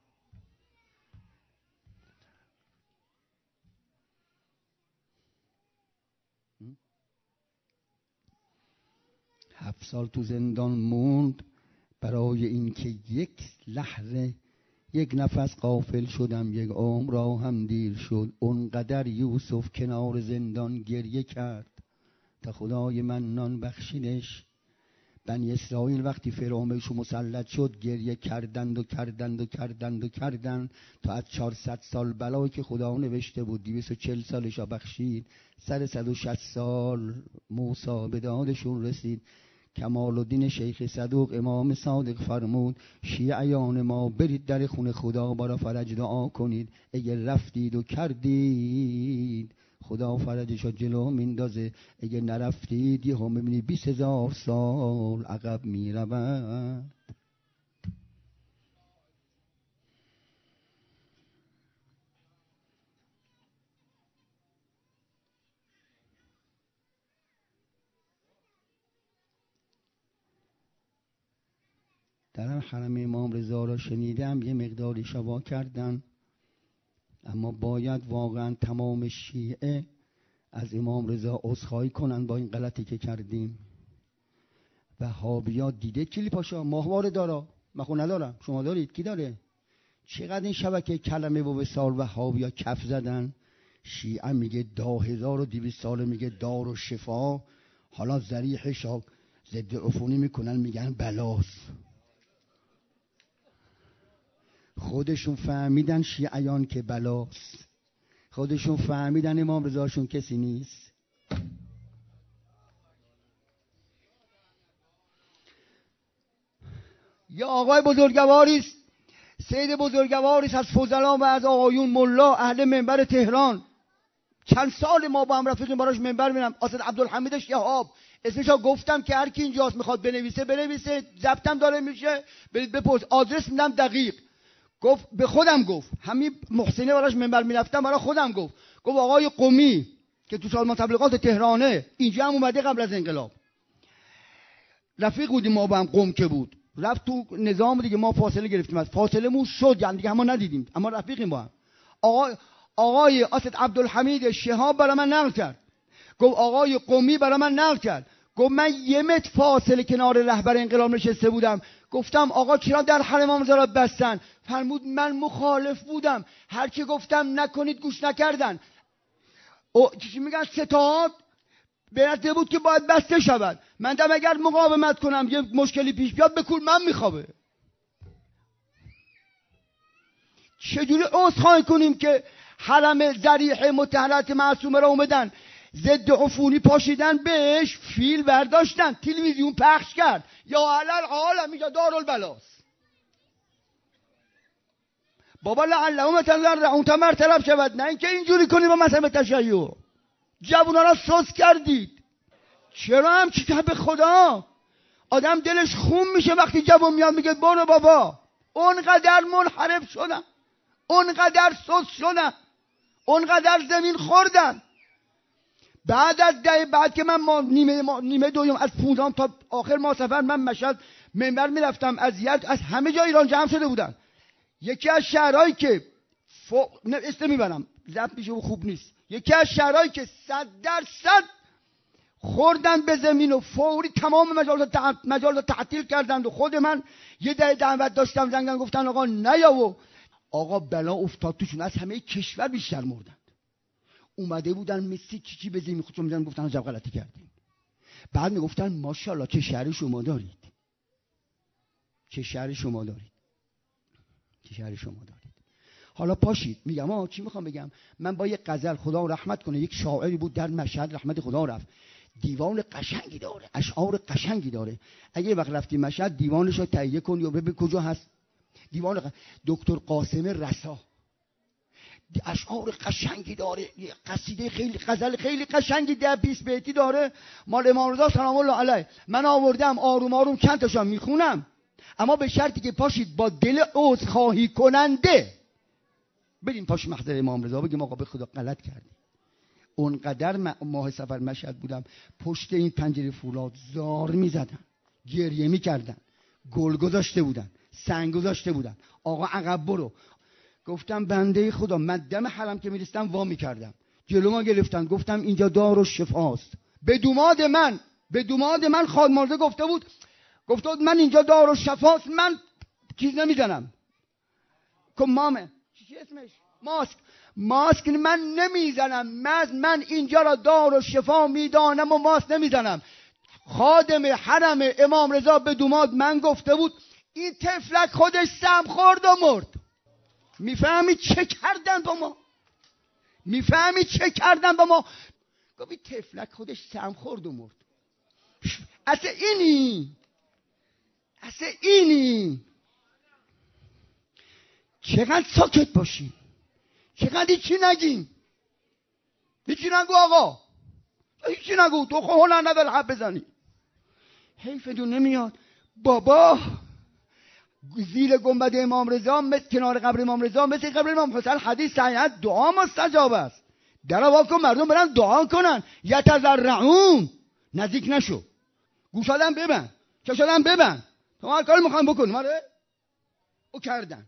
A: هفت سال تو زندان موند برای اینکه یک لحظه یک نفس غافل شدم، یک عمر را هم دیر شد. اونقدر یوسف کنار زندان گریه کرد تا خدای منان بخشیدش. بنی اسرائیل وقتی فرعون بهشون مسلط شد گریه کردند و کردند و کردند و کردند تا از چهارصد سال بلایی که خدا نوشته بود دویست و چهل سالش را بخشید. سر صد و شصت سال موسی به دادشون رسید. کمال الدین شیخ صدوق امام صادق فرمود شیعیان ما برید در خونه خدا برا فرج دعا کنید. اگر رفتید و کردید خدا فرجش جلو میندازه، اگه نرفتید یه هم ببینید بیست هزار سال عقب میرود. در حرم امام رضا را شنیدم یه مقداری شوا کردن، اما باید واقعا تمام شیعه از امام رضا عذرخواهی کنن با این غلطی که کردیم. وهابیا دیده کلیپاشا ماهواره دارا، من خود ندارم، شما دارید؟ کی داره؟ چقدر این شبکه کلمه و وصال وهابیا کف زدن. شیعه میگه دا هزار و دویست ساله میگه دار و شفا، حالا ذریحش ضد عفونی میکنن میگن بلاس. خودشون فهمیدن شیعیان که بلاست، خودشون فهمیدن امام رضاشون کسی نیست. یا آقای بزرگواریست، سید بزرگواریست از فضلا و از آقایون ملا اهل منبر تهران. چند سال ما با هم رفتیم براش منبر میرم. اسد عبدالحمید شهاب اسمشو گفتم که هر کی اینجاست میخواد بنویسه بنویسه، ضبطم داره میشه، برید بپرس. آدرس میدم دقیق. گفت به خودم گفت، همین محسنه براش منبر میرفتم برای خودم گفت. گفت آقای قمی که تو سازمان تبلیغات تهرانه اینجا هم اومده قبل از انقلاب، رفیق بودیم ما با هم. قم که بود رفت تو نظام دیگه، ما فاصله گرفتیم، از فاصله مون شد، یعنی دیگه همون ندیدیم اما رفیقیم با هم. آقا آقای اسد عبدالحمید شهاب برای من نقل کرد، گفت آقای قمی برای من نقل کرد، گفت من یه متر فاصله کنار رهبر انقلاب نشسته بودم، گفتم آقا چرا در حرم امام رضا را بستن؟ فرمود من مخالف بودم، هر کی گفتم نکنید گوش نکردن. او چی میگن ستاد برده بود که باید بسته شود. من دم اگر مقاومت کنم یه مشکلی پیش بیاد بکول من میخوابه. چجوری عذرخواهی کنیم که حرم ذریح مطهرت معصومه را اومدن ضد عفونی پاشیدن بهش فیل برداشتن، تلویزیون پخش کرد، یا علل عالم اینجا دارالبلاست. بابا لعله مثلا اون تمر طلب شود، نه اینکه اینجوری کنیم با مذهب تشیع. جوونا را سوس کردید. چرا هم چی به خدا آدم دلش خون میشه وقتی جوون میاد میگه برو بابا. اونقدر منحرف شدن، اونقدر سوس شدن، اونقدر زمین خوردن. بعد از ده بعد که من ما نیمه ما نیمه دوم از پونزدهم تا آخر ما سفر من مشهد منبر میرفتم، از یزد از همه جای ایران جمع شده بودن. یکی از شهرهایی که فوق نه اسم میبرم ضبط میشه و خوب نیست، یکی از شهرهایی که صد درصد خوردن به زمین و فوری تمام مجالات مجالات تعطیل کردند. و خود من یه ده دعوت داشتم زنگن گفتن آقا نیا و آقا بلا افتاد توشون، از همه کشور بیشتر مردن. اومده بودن مثل چی چی به زمین خودشون میدن، گفتن عجب غلطی کردیم. بعد میگفتن ماشاءالله چه شهر شما دارید، چه شهر شما دارید، چه شهر شما دارید. حالا پاشید میگم آ چی میخوام بگم. من با یک غزل، خدا رحمت کنه، یک شاعری بود در مشهد رحمت خدا رفت، دیوان قشنگی داره، اشعار قشنگی داره. اگه وقت رفتی مشهد دیوانش رو تهیه کن یا ببین کجا هست. دیوان ق... دکتر قاسم رسا اشعار قشنگی داره، قصیده خیلی غزل خیلی قشنگی ده بیست بیتی داره، مال امام رضا سلام الله علیه. من آوردم آروم آروم چند تاشو میخونم، اما به شرطی که پاشید با دل عذرخواهی کننده بریم پاش محضر امام رضا بگیم آقا به خدا غلط کردیم. اونقدر ماه سفر مشهد بودم، پشت این پنجره فولاد زار میزدن، گریه میکردن، گل گذاشته بودن، سنگ گذاشته بودن، آقا عقب برو. گفتم بنده خدا، من دم حرم که میرستم وا میکردم، جلو ما گرفتن، گفتم اینجا دار و شفاست. به دوماد من به دوماد من خادمرده گفته بود گفته بود من اینجا دار و شفاست، من چیز نمیزنم، کمامه چی اسمش ماسک ماسک من نمیزنم، من من اینجا را دار و شفا میدانم و ماسک نمیزنم. خادم حرم امام رضا به دوماد من گفته بود این تفلک خودش سم خورد و مرد. میفهمی چه کردن با ما؟ میفهمی چه کردن با ما؟ گفت تفلک خودش سم خورد و مرد. اصلا اینی اصلا اینی چقدر ساکت باشیم، چقدر هیچی نگیم، هیچی نگو آقا، هیچی نگو، تو خب هنر نداره حب بزنی. حیفتون نمیاد بابا. زیر گنبد امام رضا مثل کنار قبر امام رضا مثل قبر امام حسین حدیث صحیح دعا مستجاب است. در وا کن مردم برن دعا کنن. یتضرعون، نزدیک نشو، گوشادم ببند، چشادم ببند، تو هر کاری میخوام بکنیم. آره او کردن.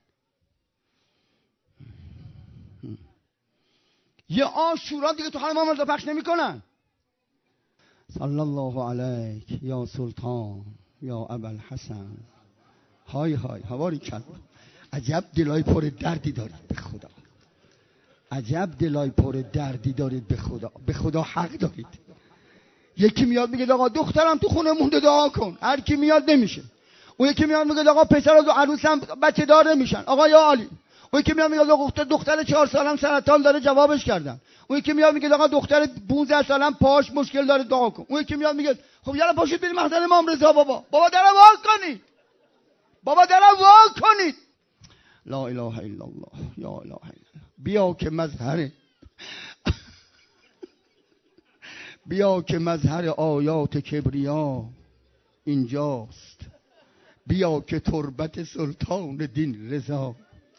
A: یه عاشورا دیگه تو حرم امام رضا پخش نمیکنن. صلی الله علیک یا سلطان یا ابوالحسن. های های هواری کن. عجب دلای پر دردی دارید به خدا، عجب دلای پر دردی دارید به خدا، به خدا حق دارید. یکی میاد میگه آقا دخترم تو خونه مونده دعا کن، هر کی میاد نمیشه. اون یکی میاد میگه آقا پسر و عروسم بچه دار نمیشن، آقا یا علی. اون یکی میاد میگه آقا دختر چهار سالم سرطان داره جوابش کردن. اون یکی میاد میگه آقا دختر پانزده سالم پاش مشکل داره دعا کن. اون یکی میاد میگه خب یالا پاشید بریم محضر امام رضا. بابا بابا در وا کنید، بابا در وا کنید. لا اله الا الله، یا اله الا الله. بیا که مظهر بیا که مظهر آیات کبریا اینجاست، بیا که تربت سلطان دین رضا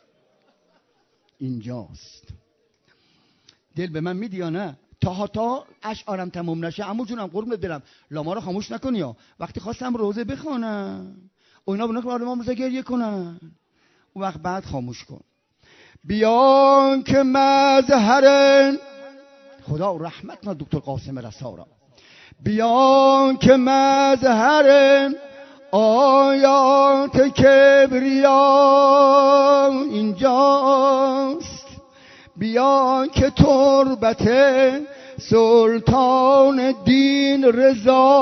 A: اینجاست. دل به من میدی یا نه؟ تا تا اشعارم تموم نشه عمو جونم قربونت برم لاما رو خاموش نکنی ها. وقتی خواستم روزه بخونم و اینا بنا که امام رضا گریه کنن، اون وقت بعد خاموش کن. بیان که مظهر خدا رحمت کنه دکتر قاسم رسا، بیان که مظهر آیات کبریا اینجاست، بیان که تربت سلطان دین رضا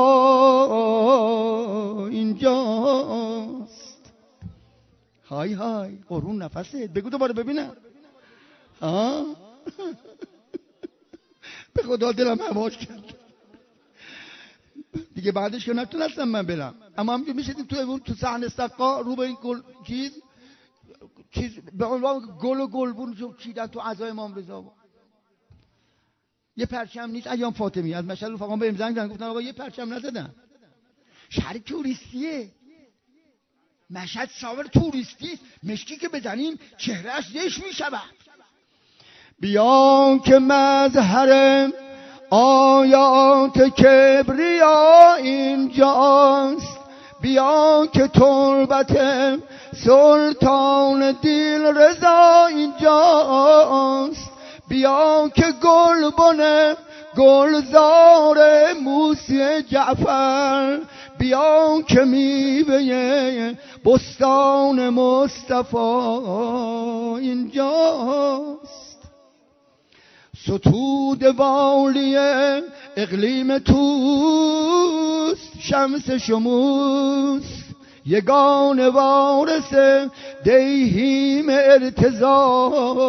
A: اینجاست. های های قرون نفسه بگو دوباره ببینم. ها به خدا دلم هواش کرد دیگه، بعدش که نتونستم من برم، اما هم که میشدیم تو تو صحن سقا رو به این گل چیز چیز به عنوان گل و گلبون جو چیدن تو عزای امام رضا. یه پرچم نیست. ایام فاطمی از مشهد رفقام بهم زنگ زدن گفتن آقا یه پرچم نزدن. شهر توریستیه، مشهد شاور توریستی، مشکی که بزنیم چهرهش زشت میشود. بیان که مظهر آیات کبریا اینجاست، بیان که تربت سلطان دل رضا اینجاست، بیان که گلبن گلزار موسی جعفر، بیان که میوه بستان مصطفی اینجاست. ستود والی اقلیم توست، شمس شموس یگان وارث دیهیم ارتضا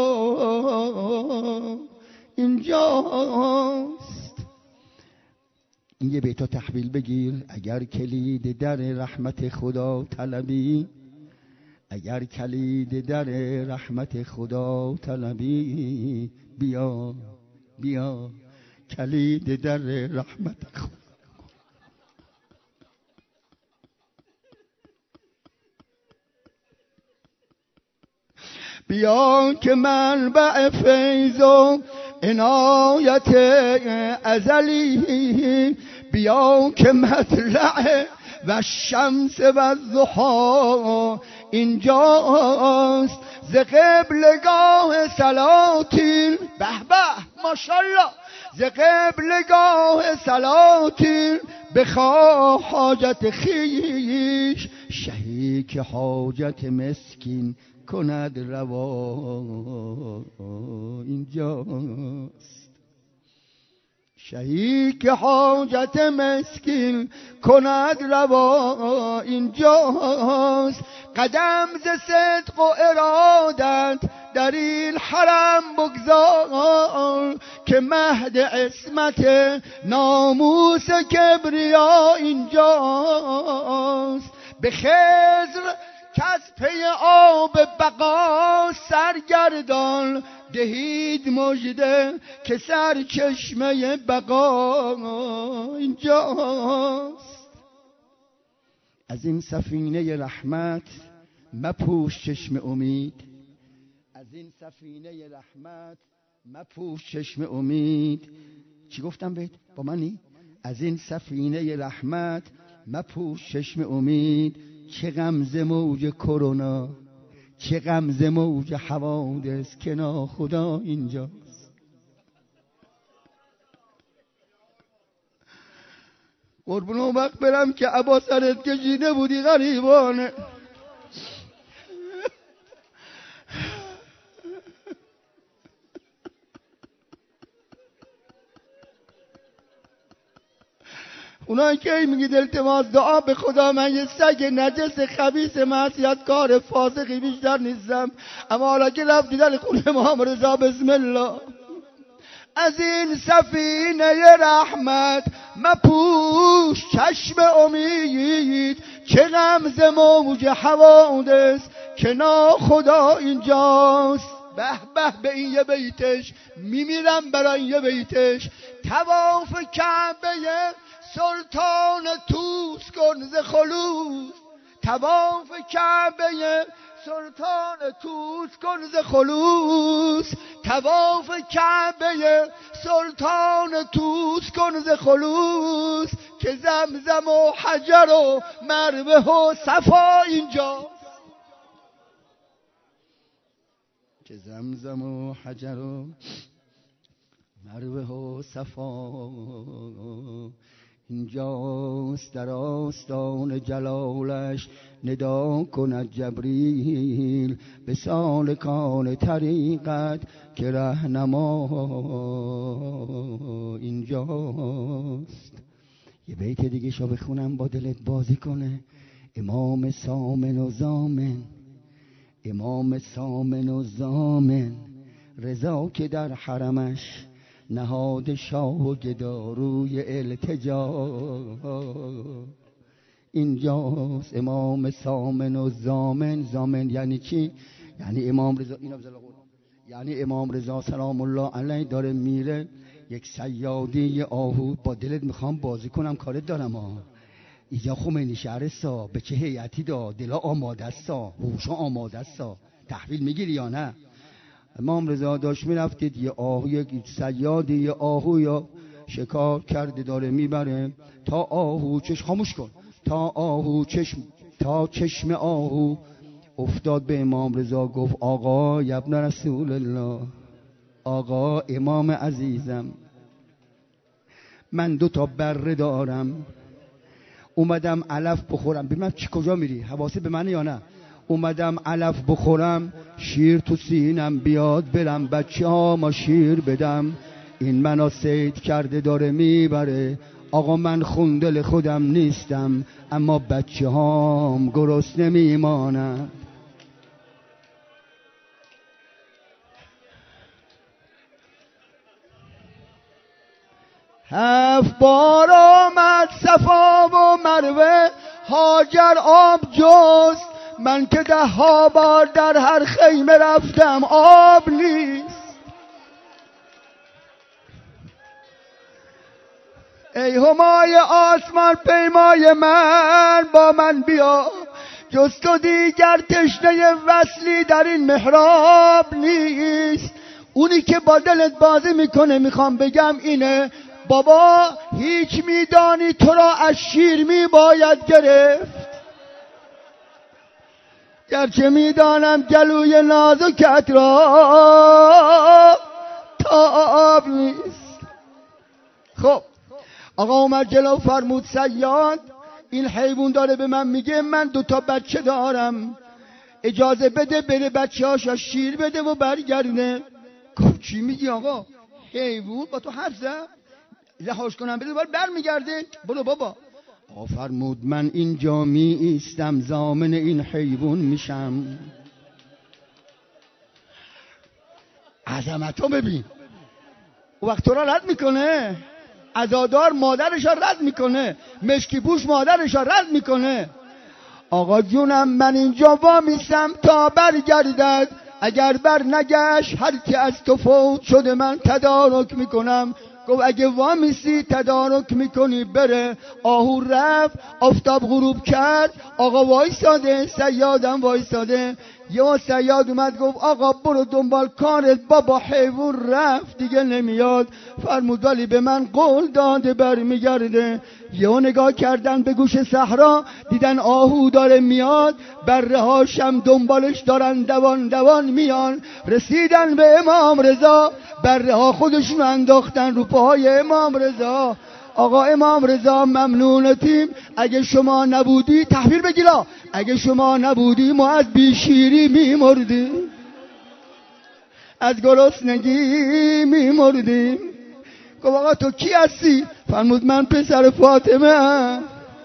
A: اینجاست. این یه بیتا تحویل بگیر. اگر کلید در رحمت خدا طلبی، اگر کلید در رحمت خدا طلبی، بیا بیا کلید در رحمت خدا. بیا که منبع فیض و عنایت ازلی، بیا که مطلع و شمس و ضحی اینجاست. ز قبلگاه سلاطین به به ماشاءالله، ز قبلگاه سلاطین بخواه حاجت خیش، شهی که حاجت مسکین کند روا اینجاست. شهی که حاجت مسکین کند روا اینجاست. قدم ز صدق و ارادت در این حرم بگذار، که مهد عصمت ناموس کبریا اینجاست. به خضر که از پی آب بقا سرگردان، دهید مژده که سر چشمه بقا اینجاست. از این سفینه رحمت مپوش چشم امید، از این سفینه رحمت مپوش چشم امید. چی گفتم بهت با منی؟ از این سفینه رحمت مپوش چشم امید. چه غمز موج کرونا، چه غمز موج حوادث که ناخدا اینجاست. قربون اون وقت برم که عبا سرت کشیده بودی غریبانه. اونایی که میگید التماس دعا به خدا، من یه سگ نجس خبیث معصیت کار فاسقی بیشتر نیستم، اما حالا که رفت دیدن خونه امام رضا بسم الله. از این سفینه رحمت مپوش چشم امید، چه غمز موج حوادث که ناخدا اینجاست. به به به این یه بیتش میمیرم برای این یه بیتش. طواف کعبه سلطان توس کن ز خلوص، طواف کعبه سلطان توس کن ز خلوص، طواف کعبه سلطان توس کن ز خلوص، که زمزم و حجر و مروه و صفا اینجا، که که زمزم و حجر و مروه و صفا اینجاست، در آستان جلالش ندا کند جبریل به سالکان طریقت که رهنما اینجاست. یه بیت دیگه شو بخونم با دلت بازی کنه. امام سامن و زامن، امام سامن و زامن، رضا که در حرمش نهاد شاه و گداروی التجا اینجاست. امام سامن و زامن، زامن یعنی چی؟ یعنی امام رضا، اینا بزرگ یعنی امام رضا سلام الله علیه داره میره یک صیادی آهو. با دلت میخوام بازی کنم، کارت دارم ها. اینجا خمینی شهرستا به چه هیئتی دا، دلا آماده ستا، هوشا آماده ستا. تحویل میگیری یا نه؟ امام رضا داشت میرفتید، یه آهو، یک صیادی یه آهو یا شکار کرده داره میبره تا آهو چشم خاموش کن تا آهو چشم تا چشم آهو افتاد به امام رضا، گفت آقا ابن رسول الله، آقا امام عزیزم، من دو تا بره دارم، اومدم علف بخورم. ببینم چی کجا میری، حواست به من یا نه؟ اومدم علف بخورم، شیر تو سینم بیاد برم بچه ها ما شیر بدم. این منو صید کرده داره میبره، آقا من خوندل خودم نیستم، اما بچه هام گرسنه میمانم. هفت بار آمد صفا و مروه، هاجر آب جست، من که ده ها بار در هر خیمه رفتم آب نیست. ای همای آسمان پیمای من، با من بیا، جز تو دیگر تشنه وصلی در این محراب نیست. اونی که با دلت بازی میکنه میخوام بگم اینه، بابا هیچ میدانی تو را از شیر میباید گرفت، گرچه میدانم گلوی نازکت را تاب نیست. خب آقا اومد جلو فرمود صیاد، این حیوان داره به من میگه من دو تا بچه دارم، اجازه بده بره بچه هاشا شیر بده و برگرده. گفت چی میگی آقا؟ حیوان با تو حرف زد؟ لحاظ کنم بده بر برمیگرده؟ برو بابا. آقا فرمود من اینجا می ایستم، ضامن این حیوان میشم. عظمتو ببین، او وقت تو را رد میکنه، عزادار مادرش را رد میکنه، مشکی پوش مادرش را رد میکنه. آقا جونم من اینجا وامیستم تا برگردد، اگر بر نگشت هر که از تو فوت شده من تدارک میکنم. گفت اگه وامیسی تدارک میکنی بره. آهو رفت، آفتاب غروب کرد، آقا وایساده، صیادم وایساده. یه صیاد اومد گفت آقا برو دنبال کارت، بابا حیوان رفت دیگه نمیاد. فرمود ولی به من قول داده برمیگرده. یه نگاه کردن به گوش صحرا، دیدن آهو داره میاد، بره هاشم دنبالش دارن دوان دوان میان. رسیدن به امام رضا، بره ها خودشون انداختن رو پاهای امام رضا. آقا امام رضا ممنونتیم، اگه شما نبودی تحویل بگیرا، اگه شما نبودی ما از بیشیری میمردیم، از گرسنگی میمردیم. گفت آقا تو کی هستی؟ فرمود من پسر فاطمه ام.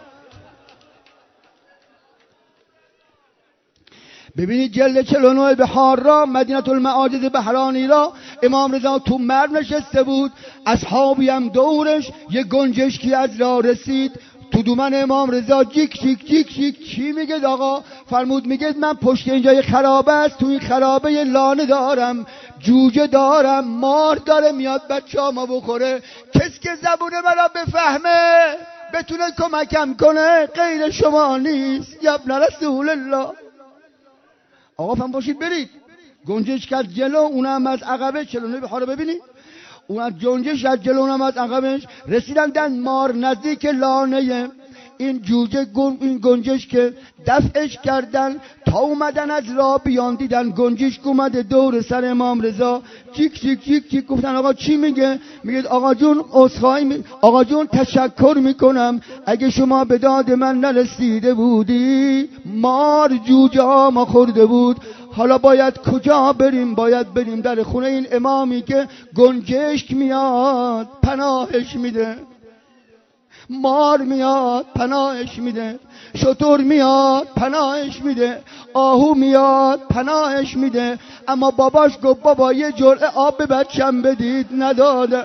A: ببینید جلد چهل و نه بحار را، مدینه المعاجز بحرانی را، امام رضا تو مرو نشسته بود، اصحابی هم دورش. یه گنجشکی از را رسید تو دومن امام رضا، جیک جیک جیک جیک. چی میگه آقا؟ فرمود میگه من پشت اینجا یه خرابه است، تو این خرابه یه لانه دارم، جوجه دارم، مار داره میاد بچه ها ما بخوره. کس که زبون مرا بفهمه بتونه کمکم کنه غیر شما نیست یا ابن رسول الله. آقا فهم باشید برید. گنجش کرد جلو، اونم از عقبه. چلو نه بحاره ببینید، اون گنجش از جلو، اونم از عقبش. رسیدن دن مار نزدیک لانه این جوجه این گنجش که دفعش کردن تا اومدن از راه بیان دیدن گنجش اومده دور سر امام رضا چیک چیک چیک چیک گفتن آقا چی میگه؟ میگه آقا جون عذرخواهی می... آقا جون تشکر میکنم اگه شما به داد من نرسیده بودی مار جوجه ها ما خورده بود. حالا باید کجا بریم؟ باید بریم در خونه این امامی که گنجشک میاد پناهش میده، مار میاد پناهش میده، شتر میاد پناهش میده، آهو میاد پناهش میده. اما باباش گفت بابا یه جرعه آب به بچم بدید، نداده.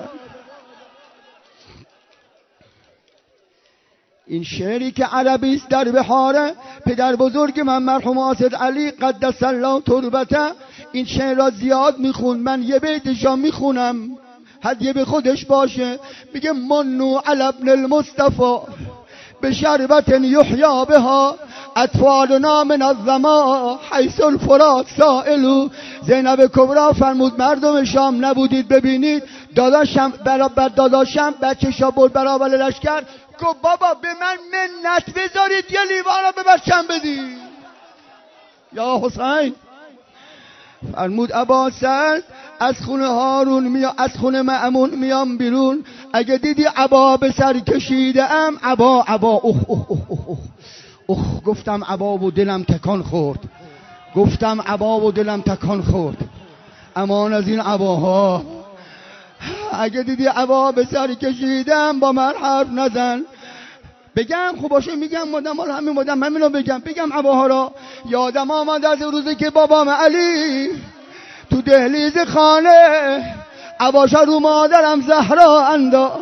A: این شعری که عربی است در بحاره، پدر بزرگ من مرحوم آسد علی قدس الله تربته این شعر را زیاد میخوند. من یه بیتشا میخونم هدیه به خودش باشه. میگه منو علی ابن المصطفى به شربت یحیا بها اطفالنا من الظما حیث الفرات سائلو. زینب کبرا فرمود مردم شام نبودید ببینید داداشم برابر داداشم بچه‌شا برد برابر لشکر گفت بابا به من منت بذارید یه لیوان به بچم بدید. یا حسین فرمود ابا سعد از خونه هارون میا از خونه مأمون میام بیرون، اگه دیدی عبا به سر کشیده ام عبا عبا اوه اوه اوه اوه اوه گفتم عبا و دلم تکان خورد، گفتم عبا و دلم تکان خورد. امان از این عباها، اگه دیدی عبا به سر کشیدم با من حرف نزن. بگم خوب باشه میگم مدام حال همین مدام همینو بگم بگم عباها را. یادم آمد از روزی که بابام علی تو دهلیز خانه عباشا رو مادرم زهرا اندا.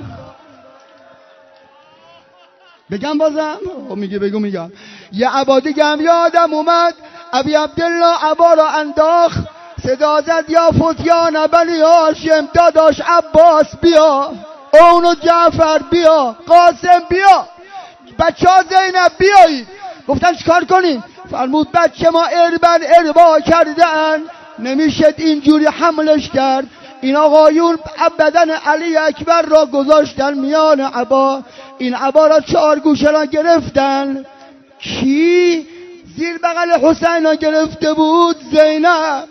A: بگم بازم؟ میگه بگو میگم. یه عبا دیگم یادم اومد ابی عبدالله عبا را انداخت، صدا زد یا فتیان بنی هاشم داداش عباس بیا، اونو جعفر بیا، قاسم بیا، بچه ها زینب بیایید. گفتن چیکار کنیم؟ فرمود بچه ما اربن اربا کردن نمیشد اینجوری حملش کرد. این آقایون بدن علی اکبر را گذاشتن میان عبا، این عبا را چهار گوشه را گرفتن. کی زیر بغل حسین را گرفته بود؟ زینب.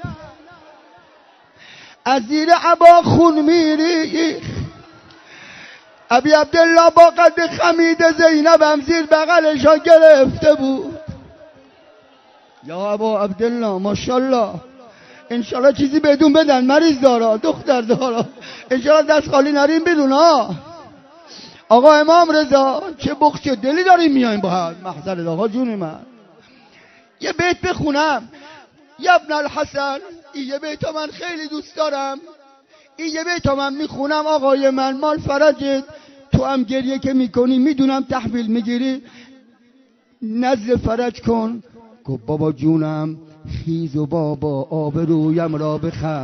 A: از زیر عبا خون میری. ابی عبدالله با قد خمید زینب هم زیر بغلش ها گرفته بود. یا ابا عبدالله ماشاءالله انشالله چیزی بدون بدن مریض دارا دختر دارا انشالله دست خالی نریم بیرون ها. آقا امام رضا چه بخش دلی داریم میاییم با هم محضر آقا جون من. یه بیت بخونم یا ابن الحسن، این یه بیت من خیلی دوست دارم، این یه بیت من میخونم آقای من مال فرجت، تو هم گریه که میکنی میدونم تحویل میگیری نزد فرج کن. گفت بابا جونم خیز و بابا آبرویم را بخر.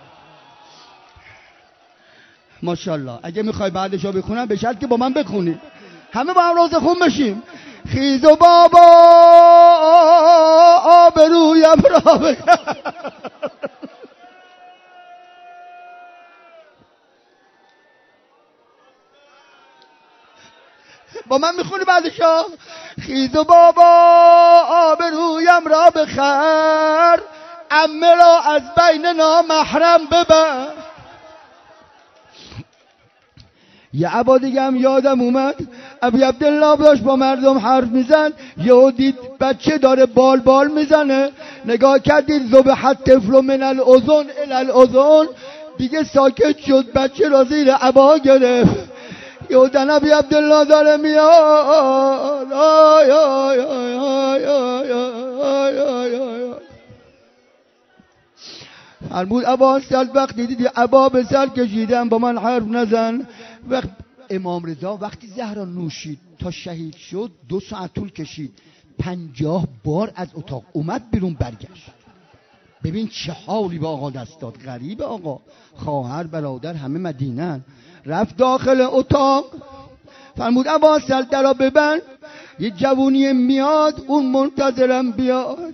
A: ماشاءالله اگه میخوای بعدشو بخونم به شرط که با من بخونی همه با هم روز خون بشیم. خیز و بابا آبرویم را بخر. با من میخونی بعدشو؟ خیز و بابا آبرویم را بخر، عمه را از بین نامحرم ببر. یه عبا دیگه هم یادم اومد ابی عبدالله داشت با مردم حرف میزن، یهو دید بچه داره بال بال میزنه، نگاه کردید ذبحت طفل من الاذن الی الاذن، دیگه ساکت شد، بچه را زیر عبا گرفت. یودن ابی عبدالله داره میاد آی آی آی آی آی آی آی آی. فرمود ابا سل وقتی دیدی عبا به سر کشیدم با من حرف نزن. وقت امام رضا وقتی زهرا نوشید تا شهید شد دو ساعت طول کشید، پنجاه بار از اتاق اومد بیرون برگشت. ببین چه حالی به آقا دست داد. غریب آقا خواهر برادر همه مدینن. رفت داخل اتاق فرمود ابا سل درا ببند، یه جوونی میاد اون منتظرم بیاد.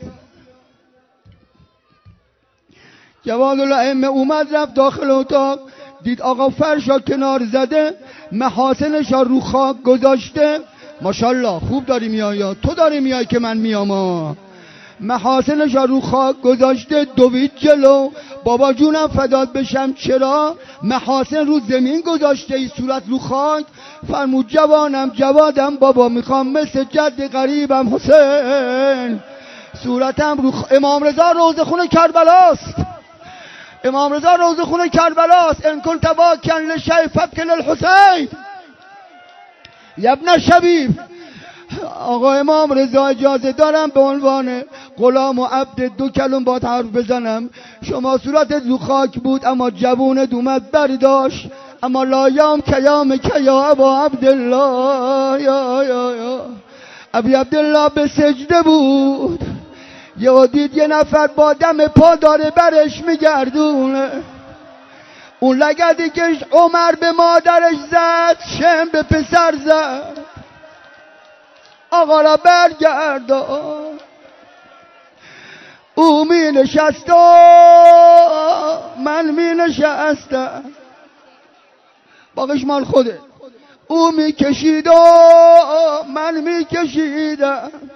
A: جواد الائمه اومد رفت داخل اتاق، دید آقا فرشا کنار زده، محاسنشا رو خاک گذاشته، ماشاءالله خوب داری میای، یا تو داری میای که من میام. محاسنش رو خاک گذاشته دوید جلو، بابا جونم فدات بشم چرا. محاسن رو زمین گذاشته ای صورت رو خاک، فرمود جوانم جوادم بابا میخوام مثل جد قریبم حسین صورتم رو خ... امام رضا روزخون کربلاست، امام رضا روزخون کربلاست. ان کنت باکن لشیء فابکن الحسین یا ابن شبیب. آقا امام رضا اجازه دارم به عنوان غلام و عبد دو کلم با حرف بزنم؟ شما صورتت رو خاک بود اما جوونت اومد برداشت. اما لا یام کیام کیا ابا عبدالله، یا یا یا ابی عبدالله به سجده بود، یه دید یه نفر با دم پا داره برش میگردونه. اون لگدی که عمر به مادرش زد شم به پسر زد، آقا را برگردان. او می نشست و من می نشستم، باقیش مال خوده. او می کشید و من می کشیدم،